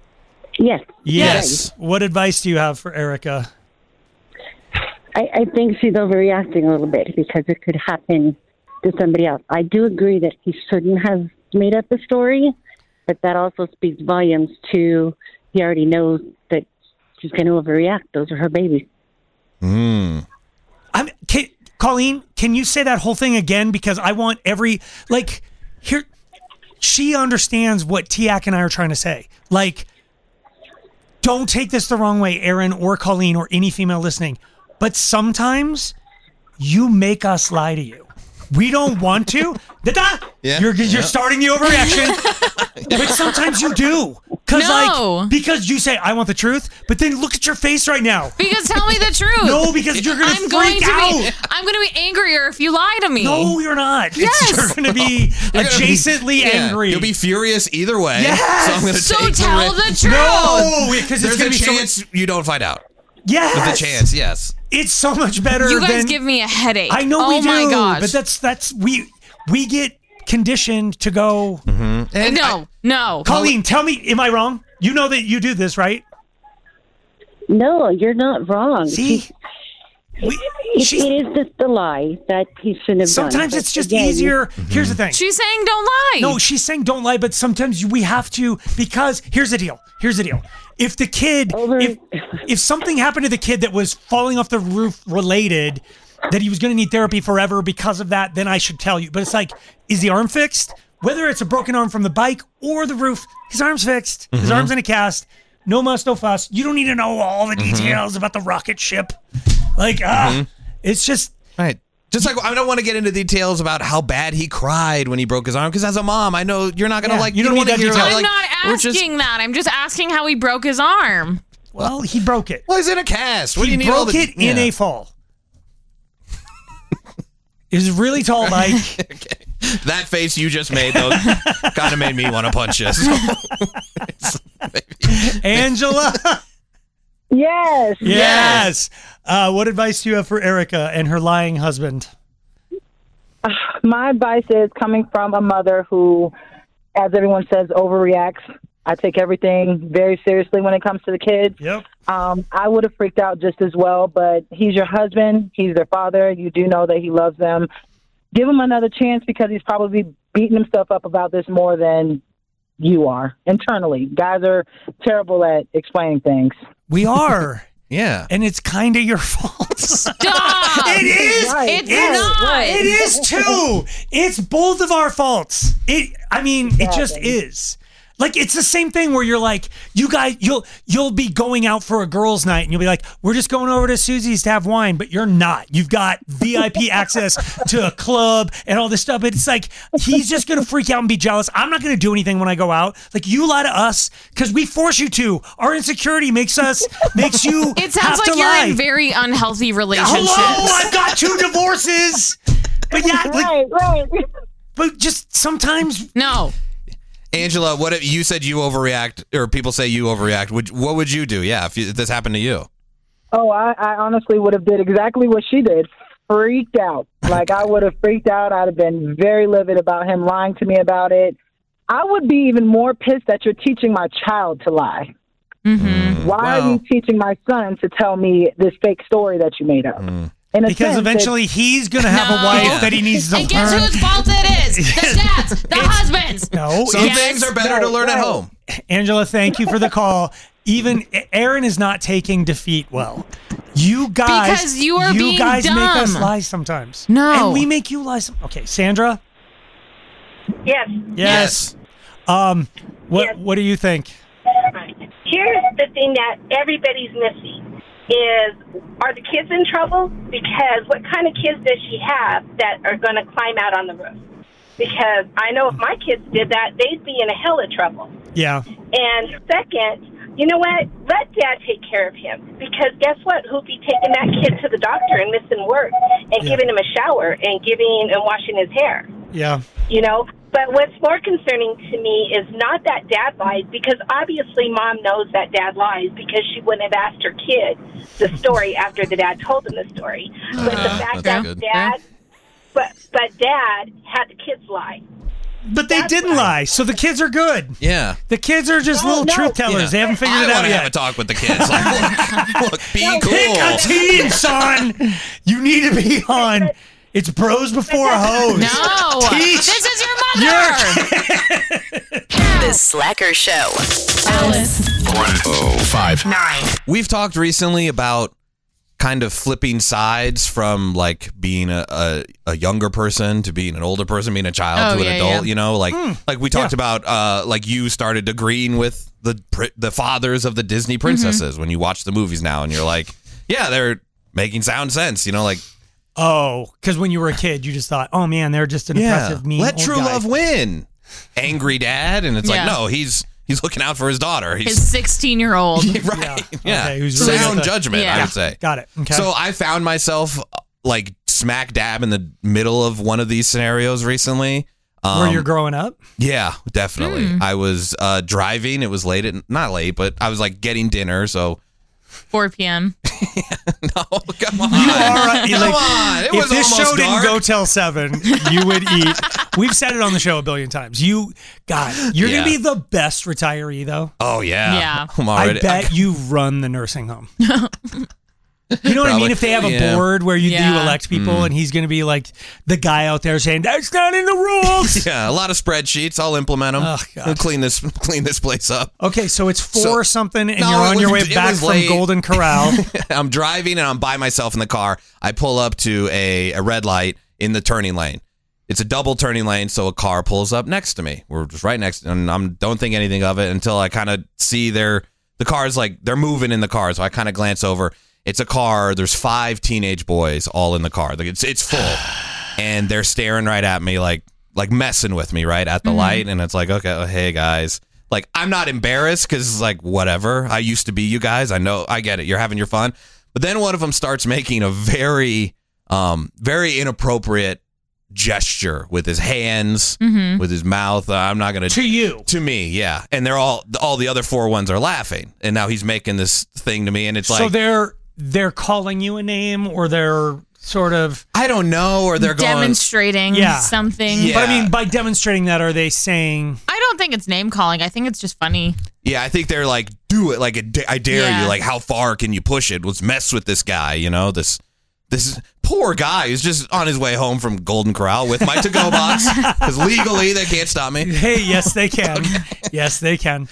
Yes. What advice do you have for Erica? I think she's overreacting a little bit because it could happen to somebody else. I do agree that he shouldn't have made up the story, but that also speaks volumes to he already knows that she's going to overreact. Those are her babies. Colleen, can you say that whole thing again? Because I want here. She understands what Tiak and I are trying to say. Like, don't take this the wrong way, Aaron or Colleen or any female listening. But sometimes you make us lie to you. We don't want to. Yeah. You're starting the overreaction. But sometimes you do. Because you say, I want the truth, but then look at your face right now. Because tell me the truth. No, because you're going to freak out. I'm going to be angrier if you lie to me. No, you're not. Yes. You're going to be adjacently angry. You'll be furious either way. Yes. So I'm going to take tell the truth. No, because there's a chance you don't find out. Yes. There's a chance, yes. It's so much better. You guys give me a headache. I know we do. Oh my gosh. But that's we get conditioned to go. Mm-hmm. No. Colleen, tell me, am I wrong? You know that you do this, right? No, you're not wrong. See? It is just the lie that he shouldn't have done. Sometimes it's just easier. Here's the thing. She's saying don't lie. No, she's saying don't lie, but sometimes we have to because here's the deal. If the kid, if something happened to the kid that was falling off the roof related, that he was going to need therapy forever because of that, then I should tell you. But it's like, is the arm fixed? Whether it's a broken arm from the bike or the roof, his arm's fixed. His arm's in a cast. No muss, no fuss. You don't need to know all the details about the rocket ship. It's just... Right. Just like, I don't want to get into details about how bad he cried when he broke his arm, because as a mom, I know you're not going to you don't want need to that hear detail. I'm not asking that. I'm just asking how he broke his arm. Well, he broke it. Well, he's in a cast. What do you need broke all the... it in a fall. It was a really tall bike. Okay. That face you just made, though, kind of made me want to punch you. So. Angela. Yes. Yes. What advice do you have for Erica and her lying husband? My advice is coming from a mother who, as everyone says, overreacts. I take everything very seriously when it comes to the kids. Yep. I would have freaked out just as well, but he's your husband. He's their father. You do know that he loves them. Give him another chance because he's probably beating himself up about this more than you are internally. Guys are terrible at explaining things. We are. Yeah. And it's kind of your fault. Stop! It is. Right. It's not. It is too. It's both of our faults. It just is. Like, it's the same thing where you're like, you guys, you'll be going out for a girls' night and you'll be like, we're just going over to Susie's to have wine, but you're not. You've got VIP access to a club and all this stuff. It's like, he's just going to freak out and be jealous. I'm not going to do anything when I go out. Like, you lie to us because we force you to. Our insecurity makes you It sounds have like to you're lie. in very unhealthy relationships. Hello, I've got 2 divorces. But yeah, right. But just sometimes. No. Angela, what if you said you overreact, or people say you overreact? What would you do? Yeah, if this happened to you. Oh, I honestly would have did exactly what she did. Freaked out. Like, I would have freaked out. I'd have been very livid about him lying to me about it. I would be even more pissed that you're teaching my child to lie. Mm-hmm. Why are you teaching my son to tell me this fake story that you made up? Because eventually he's going to have a wife that he needs to learn. And guess whose fault it is? The dad's, the husband's. No. Some things are better to learn at home. Angela, thank you for the call. Even Aaron is not taking defeat well. You guys, Because you are being guys dumb. make us lie sometimes. No. And we make you lie. Okay, Sandra? Yes. Yes. What do you think? Here's the thing that everybody's missing is, are the kids in trouble? Because what kind of kids does she have that are going to climb out on the roof? Because I know if my kids did that, they'd be in a hell of trouble. Yeah. And second, you know what? Let Dad take care of him. Because guess what? Who'd be taking that kid to the doctor and missing work and giving him a shower and washing his hair? Yeah. You know? But what's more concerning to me is not that Dad lies, because obviously Mom knows that Dad lies because she wouldn't have asked her kid the story after the dad told him the story. But the fact that Dad, but Dad had the kids lie. But they didn't lie, so the kids are good. Yeah. The kids are just little truth tellers. Yeah. They haven't figured I it out want to yet. have a talk with the kids. Like, look, be cool. Pick a team, son. You need to be on. It's bros before hoes. No. Teach This is your mother. The Slacker Show. Alice. 105.9. We've talked recently about kind of flipping sides from like being a younger person to being an older person, being a child to an adult, you know, like we talked about like you started agreeing with the fathers of the Disney princesses when you watch the movies now and you're like, yeah, they're making sound sense, you know, like. Oh, because when you were a kid, you just thought, oh man, they're just an impressive, mean let old true guy. love win. Angry dad, and it's like, no, he's looking out for his daughter. His 16-year-old. Right. Yeah. Okay, who's really Sound got the- judgment, I would say. Got it. Okay. So I found myself like smack dab in the middle of one of these scenarios recently. Where you're growing up? Yeah, definitely. I was driving. It was late, not late, but I was like getting dinner. So 4 p.m. No, come on. You are Come on. It if was this show almost didn't dark. go till 7, you would eat. We've said it on the show a billion times. You're Yeah. gonna be the best retiree though. Oh yeah. Yeah. I'm I already. bet you run the nursing home. You know what I Probably. mean? If they have a Yeah. board where you Yeah. elect people and he's going to be like the guy out there saying, that's not in the rules. Yeah, a lot of spreadsheets. I'll implement them. Oh, God. We'll clean this place up. Okay, so it's 4 something and No, you're on it your was- way it back was from late. Golden Corral. I'm driving and I'm by myself in the car. I pull up to a red light in the turning lane. It's a double turning lane, so a car pulls up next to me. We're just right next, and I don't think anything of it until I kind of see the car's like they're moving in the car. So I kind of glance over. It's a car. There's 5 teenage boys all in the car. Like it's full, and they're staring right at me, like messing with me right at the light. And it's like, okay, oh, hey guys. Like I'm not embarrassed because like whatever. I used to be you guys. I know. I get it. You're having your fun. But then one of them starts making a very inappropriate gesture with his hands, Mhm. with his mouth. I'm not gonna To you. to me, yeah. And they're all the other 4 ones are laughing, and now he's making this thing to me, and it's So like they're calling you a name, or they're sort of I don't know, or they're going demonstrating something. Yeah. But I mean, by demonstrating that, are they saying? I don't think it's name calling. I think it's just funny. Yeah, I think they're like, do it, like I dare Yeah. you. Like, how far can you push it? Let's mess with this guy. You know, this poor guy who's just on his way home from Golden Corral with my to-go box because legally they can't stop me. Hey, yes, they can. Yes, they can.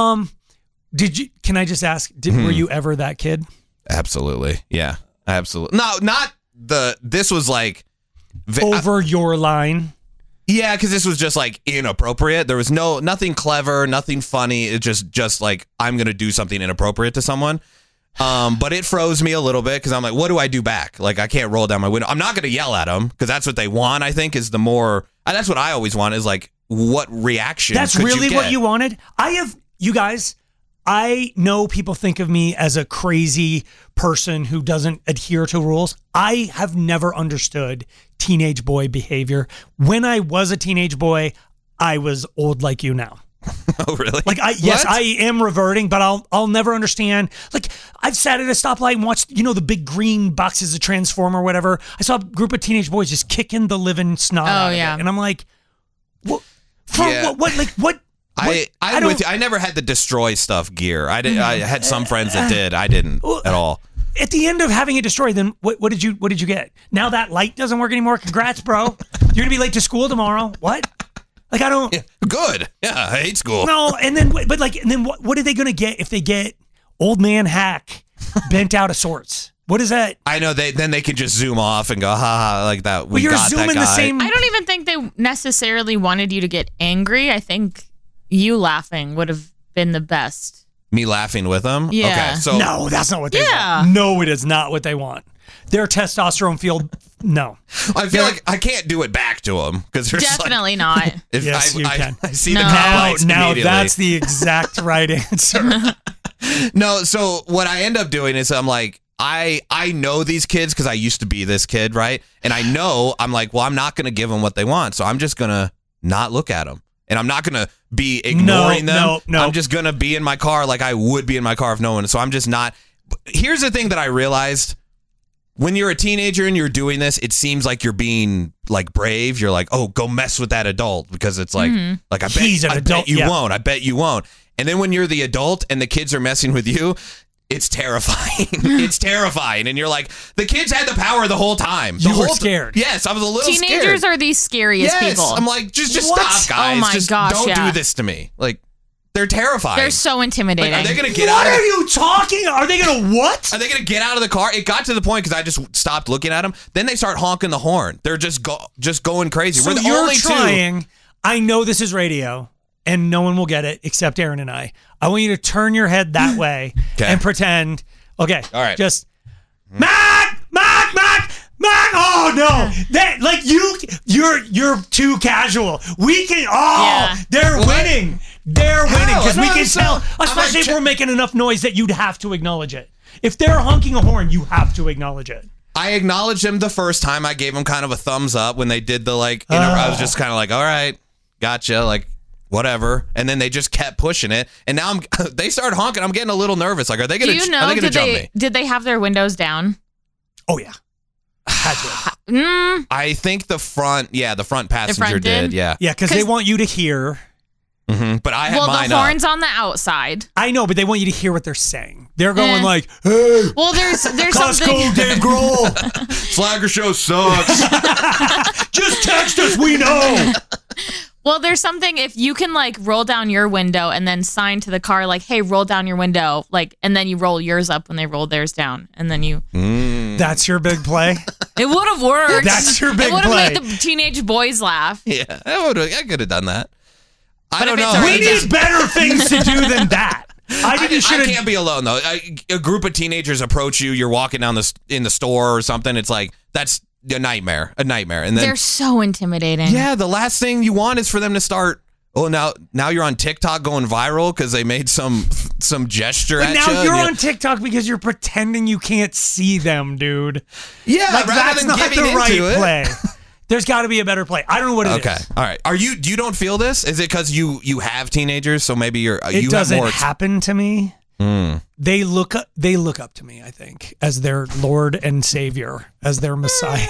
Did you? Can I just ask? Were you ever that kid? Absolutely, yeah, absolutely. No, not the. This was like Over your line. Yeah, because this was just like inappropriate. There was nothing clever, nothing funny. It just like I'm gonna do something inappropriate to someone. But it froze me a little bit because I'm like, what do I do back? Like, I can't roll down my window. I'm not gonna yell at them because that's what they want. I think is the more. That's what I always want is like, what reaction? That's could really you what get? you wanted. You guys. I know people think of me as a crazy person who doesn't adhere to rules. I have never understood teenage boy behavior. When I was a teenage boy, I was old like you now. Oh, really? Like yes, I am reverting, but I'll never understand. Like I've sat at a stoplight and watched, the big green boxes of Transform or whatever. I saw a group of teenage boys just kicking the living snot out of it. And I'm like, what? Yeah. What? I'm with you. I never had the destroy stuff gear. I did. I had some friends that did. I didn't at all. At the end of having it destroyed, then what did you get? Now that light doesn't work anymore. Congrats, bro. You're gonna be late to school tomorrow. What? Like I don't. Yeah, good. Yeah, I hate school. No, and then what are they gonna get if they get old man hack bent out of sorts? What is that? I know then they can just zoom off and go, ha ha, like that. Well, you're zooming the same. I don't even think they necessarily wanted you to get angry. I think you laughing would have been the best. Me laughing with them? Yeah. Okay, so no, that's not what they want. No, it is not what they want. Their testosterone field, no. I feel like I can't do it back to them because Definitely not. If Yes, you can. I see the complaints Now immediately. that's the exact right answer. No, so what I end up doing is I'm like, I know these kids because I used to be this kid, right? And I know I'm like, well, I'm not going to give them what they want, so I'm just going to not look at them. And I'm not going to be ignoring them. No. I'm just going to be in my car like I would be in my car if no one. So I'm just not. Here's the thing that I realized. When you're a teenager and you're doing this, it seems like you're being like brave. You're like, oh, go mess with that adult because it's like, like I bet, He's an I adult, bet you yeah. won't. I bet you won't. And then when you're the adult and the kids are messing with you, it's terrifying. It's terrifying. And you're like, the kids had the power the whole time. You were scared. Yes, I was a little scared. Teenagers are the scariest Yes, people. I'm like, just What? stop, guys. Oh my just gosh, don't yeah. do this to me. Like, they're terrifying. They're so intimidating. Like, are they going to get What out of are you talking? Are they gonna what? Are they going to get out of the car? It got to the point because I just stopped looking at them. Then they start honking the horn. They're just going crazy. So We're the you're only trying. I know this is radio, and no one will get it except Aaron and I. I want you to turn your head that way and pretend. Okay. All right. Just Mac. Oh no! That like you're too casual. We can. Oh, Yeah. they're winning. They're winning because we No, can so- tell. I'm Especially like- if we're making enough noise that you'd have to acknowledge it. If they're honking a horn, you have to acknowledge it. I acknowledged them the first time. I gave them kind of a thumbs up when they did the like. I was just kind of like, all right, gotcha, like whatever. And then they just kept pushing it. And now they start honking. I'm getting a little nervous. Like, are they Do gonna? you Are know? they gonna Did jump me? they have their windows down? Oh yeah. Had to. I think the front passenger front did? Yeah. Yeah, because they want you to hear. But I had Well, mine the up. horn's on the outside. I know, but they want you to hear what they're saying. They're going like, "Hey, Well, there's Costco, something. Dave Grohl, Slacker show sucks. just text us. We know." Well, there's something if you can like roll down your window and then sign to the car like, "Hey, roll down your window," like, and then you roll yours up when they roll theirs down, and then you. That's your big play. It would have worked. That's your big It would play. have made the teenage boys laugh. Yeah, I could have done that. I But don't if it's know. already We need better things to do than that. I think you should I have. can't be alone though. A group of teenagers approach you. You're walking down in the store or something. It's like that's a nightmare. And then They're so intimidating. yeah, the last thing you want is for them to start. Oh, now you're on TikTok going viral because they made some gesture But at now you. you're and on TikTok because you're pretending you can't see them, dude. Yeah, like rather that's than not giving the right into it. play. There's got to be a better play. I don't know what it is. Okay. All right. You don't feel this? Is it because you have teenagers, so maybe you doesn't have more happen to me. They look up to me, I think, as their Lord and Savior, as their Messiah.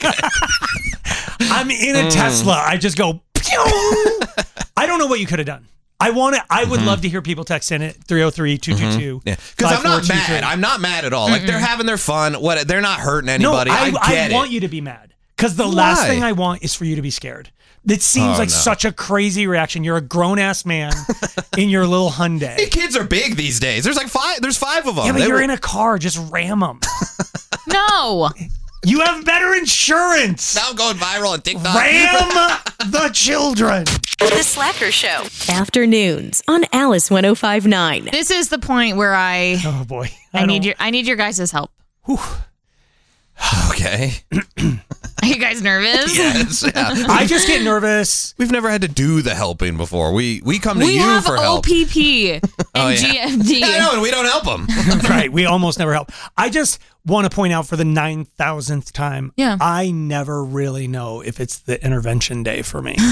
I'm in a Tesla. I just go, pew! I don't know what you could have done. I would love to hear people text in at 303-222. Yeah, because I'm not mad. I'm not mad at all. Like, they're having their fun. They're not hurting anybody. No, I get it. want you to be mad because the last thing I want is for you to be scared. It seems like such a crazy reaction. You're a grown-ass man in your little Hyundai. Hey, kids are big these days. There's like 5 of them. Yeah, but you're in a car. Just ram them. No. You have better insurance. Now I'm going viral on TikTok. Ram the children. The Slacker Show. Afternoons on Alice 105.9. This is the point where oh boy. I need your guys' help. Whew. Okay. Are you guys nervous? Yes. Yeah. I just get nervous. We've never had to do the helping before. We come to we you for help. We have OPP and GFD. Yeah, I know, and we don't help them. Right. We almost never help. I just want to point out for the 9,000th time, I never really know if it's the intervention day for me.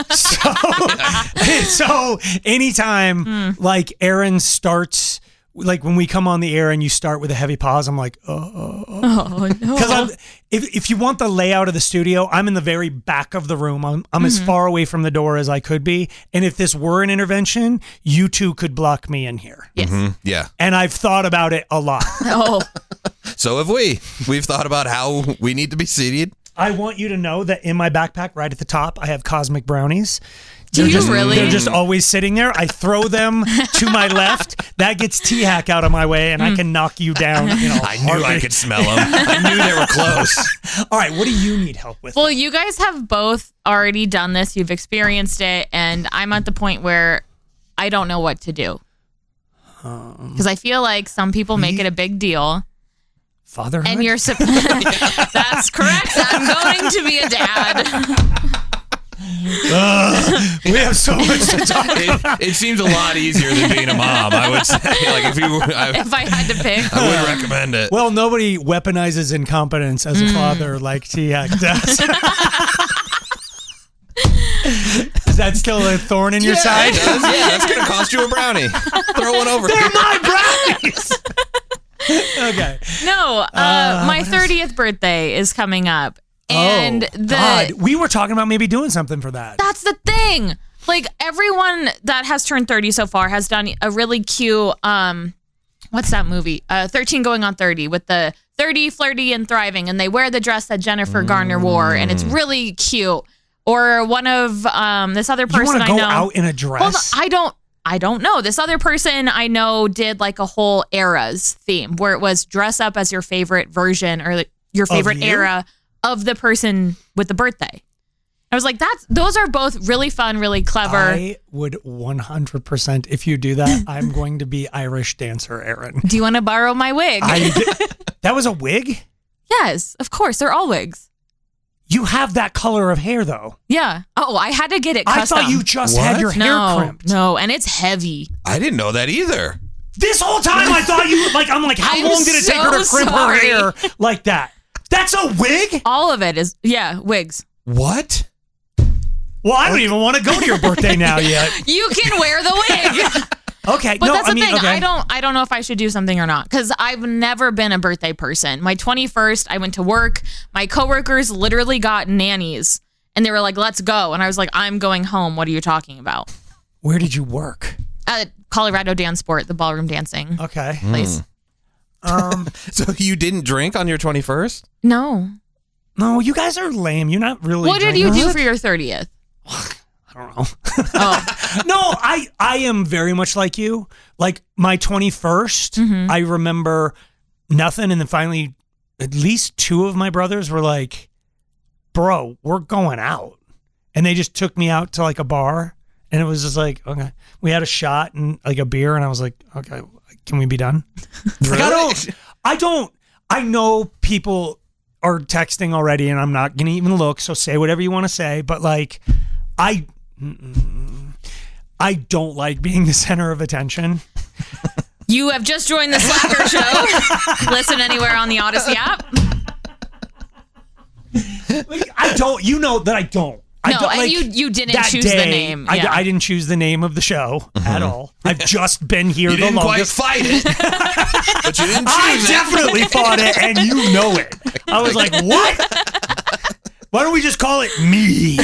So anytime like Aaron starts, like when we come on the air and you start with a heavy pause, I'm like, oh no. Because if you want the layout of the studio, I'm in the very back of the room. I'm as far away from the door as I could be. And if this were an intervention, you two could block me in here. Yes. Yeah. And I've thought about it a lot. So have we. We've thought about how we need to be seated. I want you to know that in my backpack, right at the top, I have cosmic brownies. Do you really? They're just always sitting there. I throw them to my left. That gets T-Hack out of my way, and I can knock you down. I knew I could smell them. I knew they were close. All right, what do you need help with? Well, you guys have both already done this. You've experienced it, and I'm at the point where I don't know what to do. Because I feel like some people make it a big deal. Fatherhood? And you're that's correct. I'm going to be a dad. We have so much to talk about. It seems a lot easier than being a mom, I would say. Like if I had to pick, I would recommend it. Well, nobody weaponizes incompetence as a father like T-Hack does. Is that still a thorn in your side? It does. Yeah, that's going to cost you a brownie. Throw one over. They're my brownies. Okay. No, my 30th birthday is coming up. And God, we were talking about maybe doing something for that. That's the thing. Like, everyone that has turned 30 so far has done a really cute, what's that movie? 13 Going on 30 with the 30, flirty, and thriving. And they wear the dress that Jennifer Garner wore. And it's really cute. Or one of this other person I know. You want to go out in a dress? Well, I don't know. This other person I know did like a whole eras theme where it was dress up as your favorite version or your favorite era of the person with the birthday. I was like, those are both really fun, really clever. I would 100%, if you do that, I'm going to be Irish dancer, Aaron. Do you want to borrow my wig? That was a wig? Yes, of course. They're all wigs. You have that color of hair, though. Yeah. Oh, I had to get it custom. I thought you just had your hair crimped. No, and it's heavy. I didn't know that either. This whole time I thought you, I'm like, how long did it take her to crimp her hair like that? That's a wig? All of it is, wigs. What? Well, I don't even want to go to your birthday now yet. You can wear the wig. Okay, but that's the thing. Okay. I don't know if I should do something or not because I've never been a birthday person. My 21st, I went to work. My coworkers literally got nannies, and they were like, "Let's go," and I was like, "I'm going home. What are you talking about?" Where did you work? At Colorado Dance Sport, the ballroom dancing. Okay, place. So you didn't drink on your 21st? No, you guys are lame. You're not really. What did you do for your 30th? I don't know. No, I am very much like you. Like my 21st, I remember nothing. And then finally, at least 2 of my brothers were like, bro, we're going out. And they just took me out to like a bar. And it was just like, okay, we had a shot and like a beer. And I was like, okay, can we be done? Really? I know people are texting already and I'm not going to even look. So say whatever you want to say. But like, I don't like being the center of attention. You have just joined the Slacker Show. Listen anywhere on the Odyssey app. Like, I don't. You know that I don't. I No, don't, and like, you didn't that choose the day, name. Yeah. I didn't choose the name of the show at all. I've just been here You the didn't longest. quite fight it, but you didn't choose I it. definitely fought it, and you know it. I was like, what? Why don't we just call it me?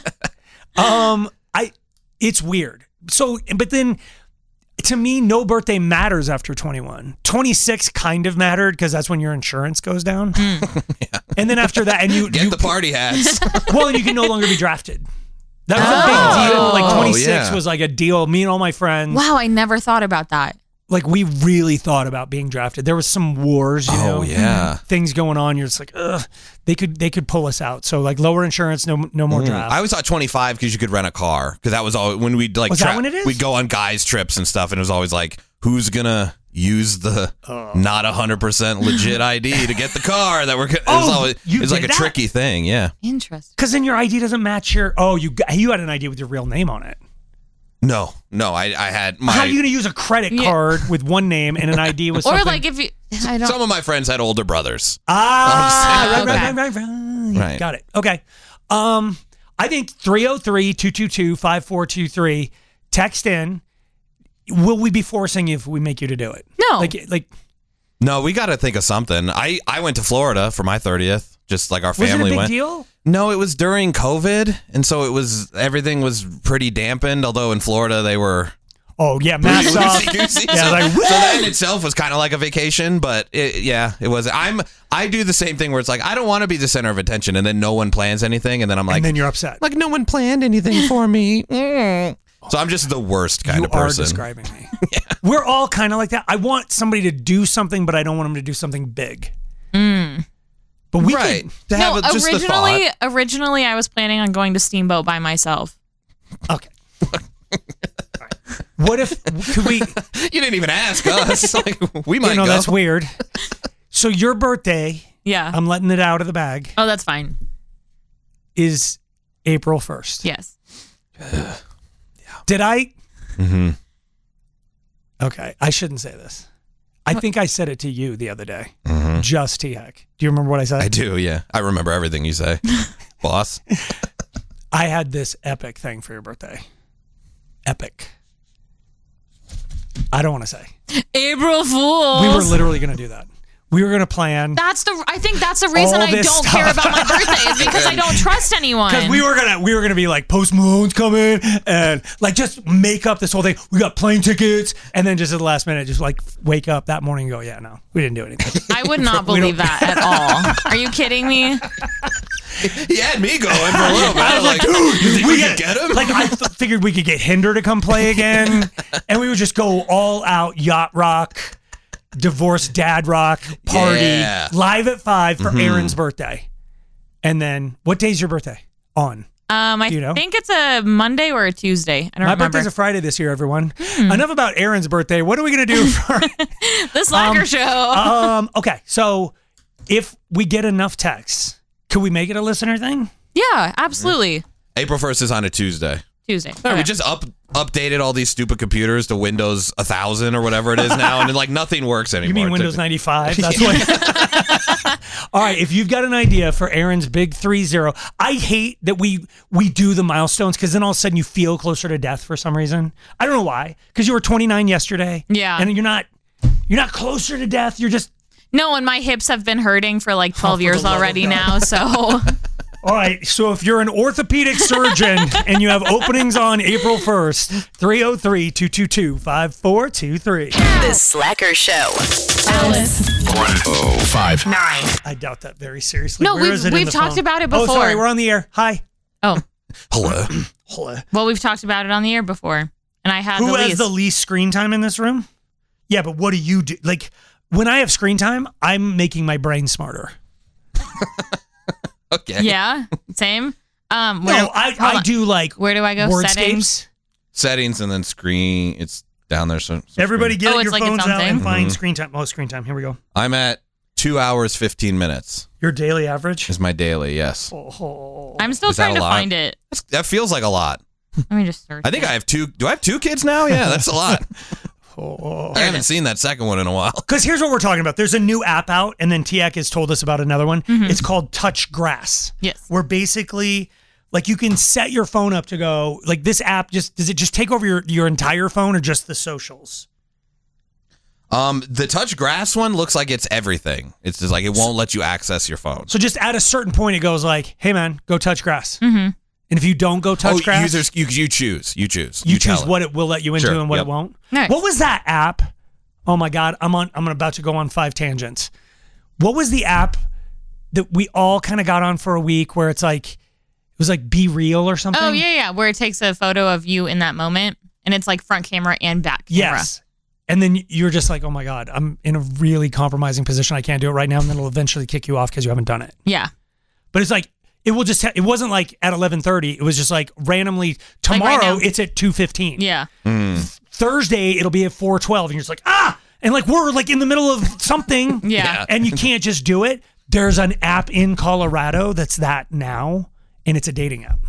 It's weird. So, but then to me, no birthday matters after 21. 26 kind of mattered because that's when your insurance goes down. And then after that, and you Get the party hats. well, and you can no longer be drafted. That was a big deal. Like 26 yeah. was like a deal. Me and all my friends. Wow, I never thought about that. Like we really thought about being drafted. There was some wars, you know, yeah. things going on. You're just like, ugh, they could pull us out. So like lower insurance, no more draft. I always thought 25 because you could rent a car because that was all when we'd like. Was that when it is? We'd go on guys trips and stuff, and it was always like, who's gonna use the not 100% legit ID to get the car that we're? It was like a tricky thing, yeah. Interesting. Because then your ID doesn't match your. Oh, you had an ID with your real name on it. No, I had my. How are you going to use a credit card with one name and an ID with something? Or like if you, I don't. Some of my friends had older brothers. Right. Got it. Okay. I think 303-222-5423. Text in. Will we be forcing you if we make you to do it? No. Like. No, we got to think of something. I went to Florida for my 30th, just like our family was it a big went. deal? No, it was during COVID, and so everything was pretty dampened. Although in Florida they were. Oh yeah, masks off. Yeah, so that in itself was kind of like a vacation, but it was. I do the same thing where it's like I don't want to be the center of attention, and then no one plans anything, and then I'm like, and then you're upset. Like no one planned anything for me. So I'm just the worst kind of person. You are describing me. Yeah. We're all kind of like that. I want somebody to do something, but I don't want them to do something big. But we right. could have just the thought. Originally, I was planning on going to Steamboat by myself. Okay. What if could we? You didn't even ask us. Like, we might go. That's weird. So your birthday, Yeah. I'm letting it out of the bag, Oh, that's fine. is April 1st. Yes. Did I? Mm-hmm. Okay, I shouldn't say this. I think I said it to you the other day. Mm-hmm. Just T-Heck. Do you remember what I said? I do, yeah. I remember everything you say, boss. I had this epic thing for your birthday. Epic. I don't want to say. April Fools. We were literally going to do that. We were going to plan. I think that's the reason all I this don't stuff. care about my birthday is because I don't trust anyone. Because we were gonna be like Post Malone's coming and like just make up this whole thing. We got plane tickets, and then just at the last minute, just like wake up that morning and go, yeah, no, we didn't do anything. I would not believe that at all. Are you kidding me? He had me going for a little bit. I was like, dude, you think we could get get him? Like I figured we could get Hinder to come play again, and we would just go all out yacht rock. Divorced dad rock party live at 5 for Aaron's birthday. And then what day's your birthday on? I think it's a Monday or a Tuesday. I don't My remember. birthday's a Friday this year, everyone. Enough about Aaron's birthday. What are we going to do for the Slacker Show? Okay, so if we get enough texts, could we make it a listener thing? Yeah, absolutely. April 1st is on a Tuesday. Tuesday. We just updated all these stupid computers to Windows 1000 or whatever it is now, and like nothing works anymore. You mean Windows 95? That's what. All right, if you've got an idea for Aaron's big 3-0, I hate that we do the milestones because then all of a sudden you feel closer to death for some reason. I don't know why. Because you were 29 yesterday. Yeah. And you're not closer to death. You're just. No, and my hips have been hurting for like 12 years already now, so. All right, so if you're an orthopedic surgeon and you have openings on April 1st, 303-222-5423. The Slacker Show. Alice. 105.9. I doubt that very seriously. No, Where is it in we've the talked phone? about it before. Oh, sorry, we're on the air. Hi. Oh. Hello. Hello. Well, we've talked about it on the air before, and I had Who the has least. the least screen time in this room? Yeah, but what do you do? Like, when I have screen time, I'm making my brain smarter. Okay. Yeah, same. I do like. Where do I go? Wordscapes. Settings. Settings and then screen. It's down there. So Everybody screen. get your it's like its phones own out thing? and find Mhm. screen time. Oh, screen time. Here we go. I'm at 2 hours, 15 minutes Your daily average? is my daily, yes. I'm still Is that trying a to lot? find it. That feels like a lot. Let me just search. I think I have two. Do I have 2 kids now? Yeah, that's a lot. I haven't seen that second one in a while. Because here's what we're talking about. There's a new app out, and then Tiak has told us about another one. It's called Touch Grass. Yes. Where basically, like, you can set your phone up to go, like, this app does it just take over your entire phone or just the socials? The Touch Grass one looks like it's everything. It's just like it won't let you access your phone. So just at a certain point, it goes like, hey, man, go touch grass. And if you don't go touch grass. Users, you choose. You choose. You choose what it will let you into and what it won't. Nice. What was that app? Oh my God, I'm about to go on 5 tangents. What was the app that we all kind of got on for a week where it's like, it was like Be Real or something? Oh, yeah. Where it takes a photo of you in that moment, and it's like front camera and back camera. Yes. And then you're just like, oh my God, I'm in a really compromising position. I can't do it right now. And then it'll eventually kick you off because you haven't done it. Yeah. But it's like, it wasn't like at 11:30. It was just like randomly, tomorrow it's at 2:15. Yeah. Thursday, it'll be at 4:12. And you're just like, and like we're like in the middle of something. Yeah. And you can't just do it. There's an app in Colorado that's that now, and it's a dating app.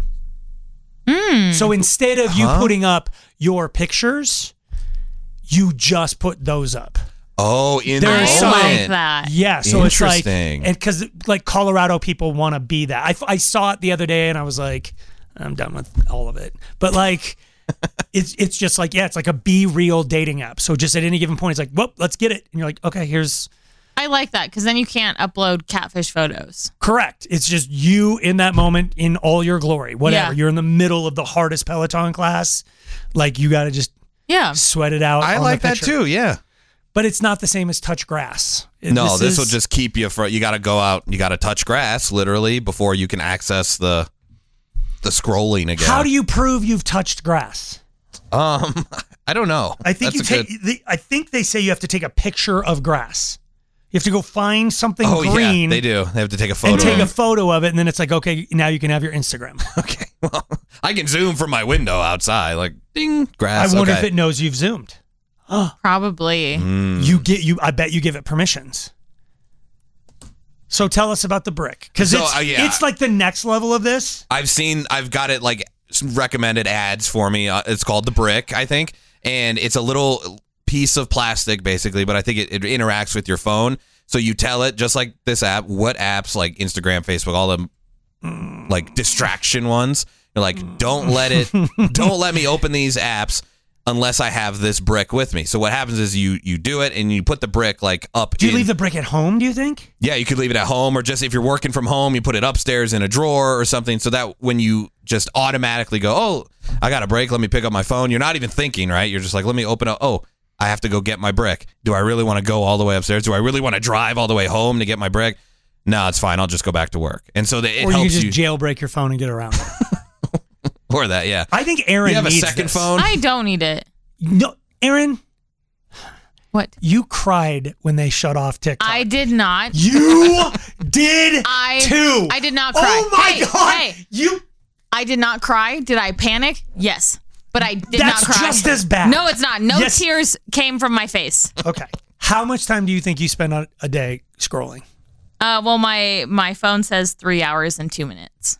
So instead of you putting up your pictures, you just put those up. Oh, in the moment. I like that. Yeah, so it's like, Interesting. and because like Colorado people want to be that. I saw it the other day and I was like, I'm done with all of it. But like, it's just like, it's like a Be Real dating app. So just at any given point, it's like, well, let's get it. And you're like, okay, here's. I like that because then you can't upload catfish photos. Correct. It's just you in that moment in all your glory. Whatever. Yeah. You're in the middle of the hardest Peloton class. Like you got to just sweat it out. I on like the that picture. too, yeah. But it's not the same as touch grass. This will just keep you you got to go out, you got to touch grass literally before you can access the scrolling again. How do you prove you've touched grass? I don't know. I think I think they say you have to take a picture of grass. You have to go find something green. Yeah, they do. They have to take a photo. And take a photo of it, and then it's like, okay, now you can have your Instagram. Okay, well, I can zoom from my window outside, like ding, grass. I wonder if it knows you've zoomed. Probably. I bet you give it permissions. So tell us about the brick, because it's like the next level of this. I've got it like recommended ads for me. It's called the brick, I think, and it's a little piece of plastic basically, but I think it interacts with your phone. So you tell it, just like this app, what apps like Instagram, Facebook, all them like distraction ones. You're like, don't let me open these apps unless I have this brick with me. So what happens is you do it and you put the brick like up. Do you leave the brick at home, do you think? Yeah, you could leave it at home, or just if you're working from home, you put it upstairs in a drawer or something, so that when you just automatically go, oh, I got a break, let me pick up my phone. You're not even thinking, right? You're just like, let me open up. Oh, I have to go get my brick. Do I really want to go all the way upstairs? Do I really want to drive all the way home to get my brick? No, it's fine. I'll just go back to work. And so it helps you. Or you just jailbreak your phone and get around it. Or that, yeah. I think Aaron needs needs a second this. phone. I don't need it. No, Aaron. What? You cried when they shut off TikTok. I did not. You did too. I did not cry. Oh my God. Hey, I did not cry. Did I panic? Yes. But I did not cry. That's just as bad. No, it's not. No Yes. tears came from my face. Okay. How much time do you think you spend on a day scrolling? Well, my phone says 3 hours and 2 minutes.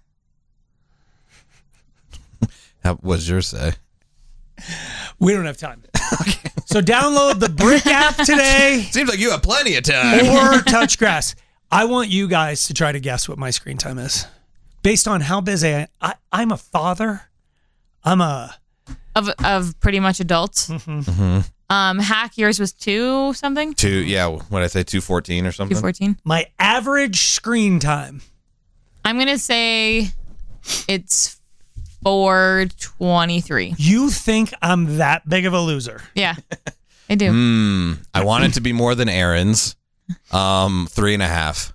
What does yours say? We don't have time. Okay. So download the Brick app today. Seems like you have plenty of time. Or touch grass. I want you guys to try to guess what my screen time is. Based on how busy I'm a father. I'm a... Of pretty much adults. Hack, yours was 2 something? 2, yeah. What did I say, 2:14 or something? 2:14. My average screen time. I'm going to say it's 4:23. You think I'm that big of a loser? Yeah, I do. I want it to be more than Aaron's. 3.5.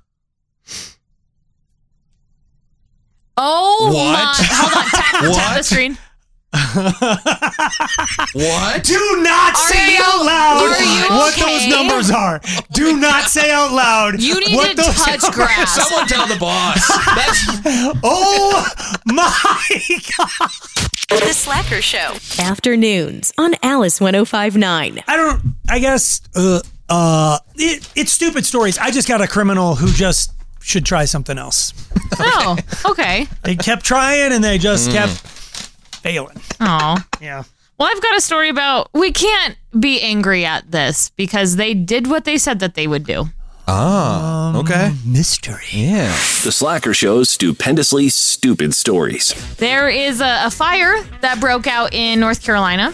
Oh What? my! Hold on, tap the screen. What? Do not say out loud what okay? those numbers are. Do not say out loud. You need what to those touch numbers grass. are. Someone tell the boss. Oh my God. The Slacker Show. Afternoons on Alice 105.9. I guess it's stupid stories. I just got a criminal who just should try something else. Oh, okay. They kept trying and they just kept failing. Oh. Yeah. Well, I've got a story about we can't be angry at this because they did what they said that they would do. Ah, okay. Mystery. Yeah. The Slacker Show's stupendously stupid stories. There is a fire that broke out in North Carolina.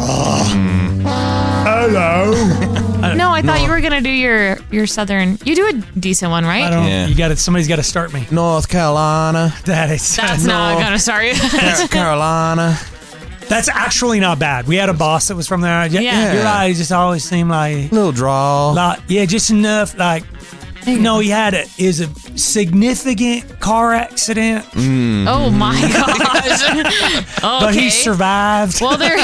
Hello. No, I thought you were gonna do your southern. You do a decent one, right? I don't. You got it. Somebody's got to start me. North Carolina. That's not gonna start you. Carolina. That's actually not bad. We had a boss that was from there. Yeah. Your eyes just always seem like little draw. Yeah, just enough. Like, no, he had it. Is a significant car accident. Oh my gosh! Okay. But he survived. Well, there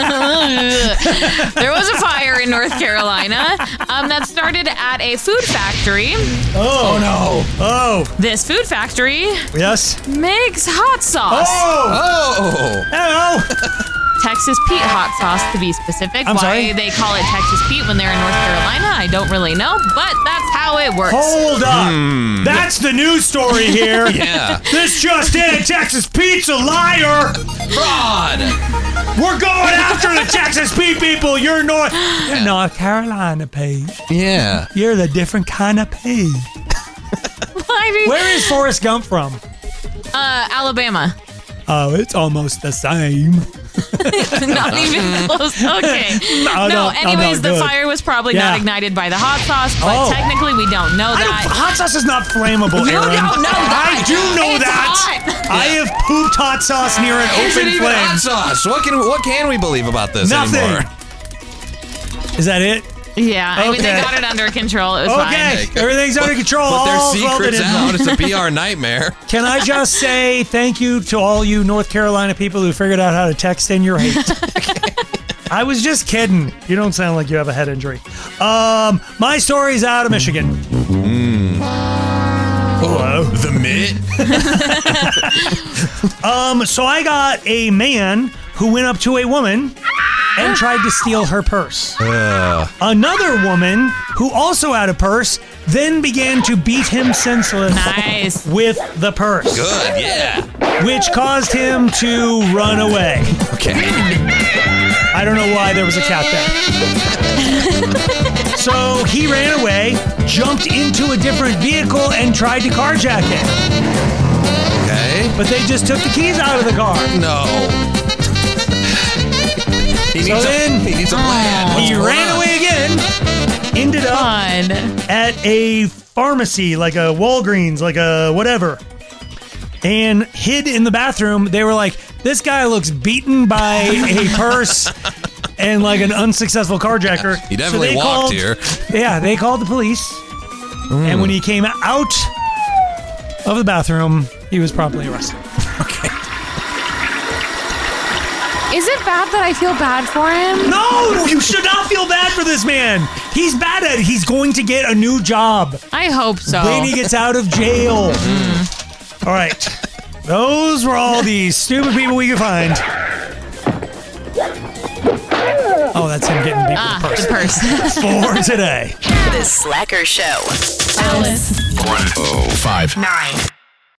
was a fire in North Carolina that started at a food factory. Oh no! Oh, this food factory. Yes. Makes hot sauce. Oh. Hello. Texas Pete hot sauce, to be specific. I'm Why sorry? they call it Texas Pete when they're in North Carolina, I don't really know, but that's how it works. Hold up. That's the news story here. Yeah. This just in. Texas Pete's a liar. Fraud. We're going after the Texas Pete people. You're North Carolina, Pete. Yeah. You're the different kind of Pete. Where is Forrest Gump from? Alabama. Oh, it's almost the same. Not even close. Okay. Anyways, the fire was probably not ignited by the hot sauce, but technically we don't know that. Hot sauce is not flammable, You Aaron. don't know that. I do know It's that. hot. I have pooped hot sauce near an Isn't open even hot flame. sauce. What can we believe about this Nothing. anymore? Is that it? Yeah, I mean, they Okay. got it under control. It was Okay, fine. everything's under control. But their All's well that secret's ends out. well. It's a PR nightmare. Can I just say thank you to all you North Carolina people who figured out how to text in your hate? I was just kidding. You don't sound like you have a head injury. My story's out of Michigan. Hello. The Mitt. So I got a man who went up to a woman and tried to steal her purse. Another woman who also had a purse then began to beat him senseless with the purse. Good, yeah. Which caused him to run away. Okay. I don't know why there was a cat there. So he ran away, jumped into a different vehicle, and tried to carjack it. Okay. But they just took the keys out of the car. No. He needs a plan. He ran away again. Ended up at a pharmacy, like a Walgreens, like a whatever, and hid in the bathroom. They were like, this guy looks beaten by a purse and like an unsuccessful carjacker. He definitely walked here. Yeah, they called the police. And when he came out of the bathroom, he was promptly arrested. Okay. Is it bad that I feel bad for him? No, you should not feel bad for this man. He's bad at it. He's going to get a new job. I hope so. When he gets out of jail. All right. Those were all the stupid people we could find. Oh, that's him getting beat with the purse. For today. The Slacker Show. Alice. 1059.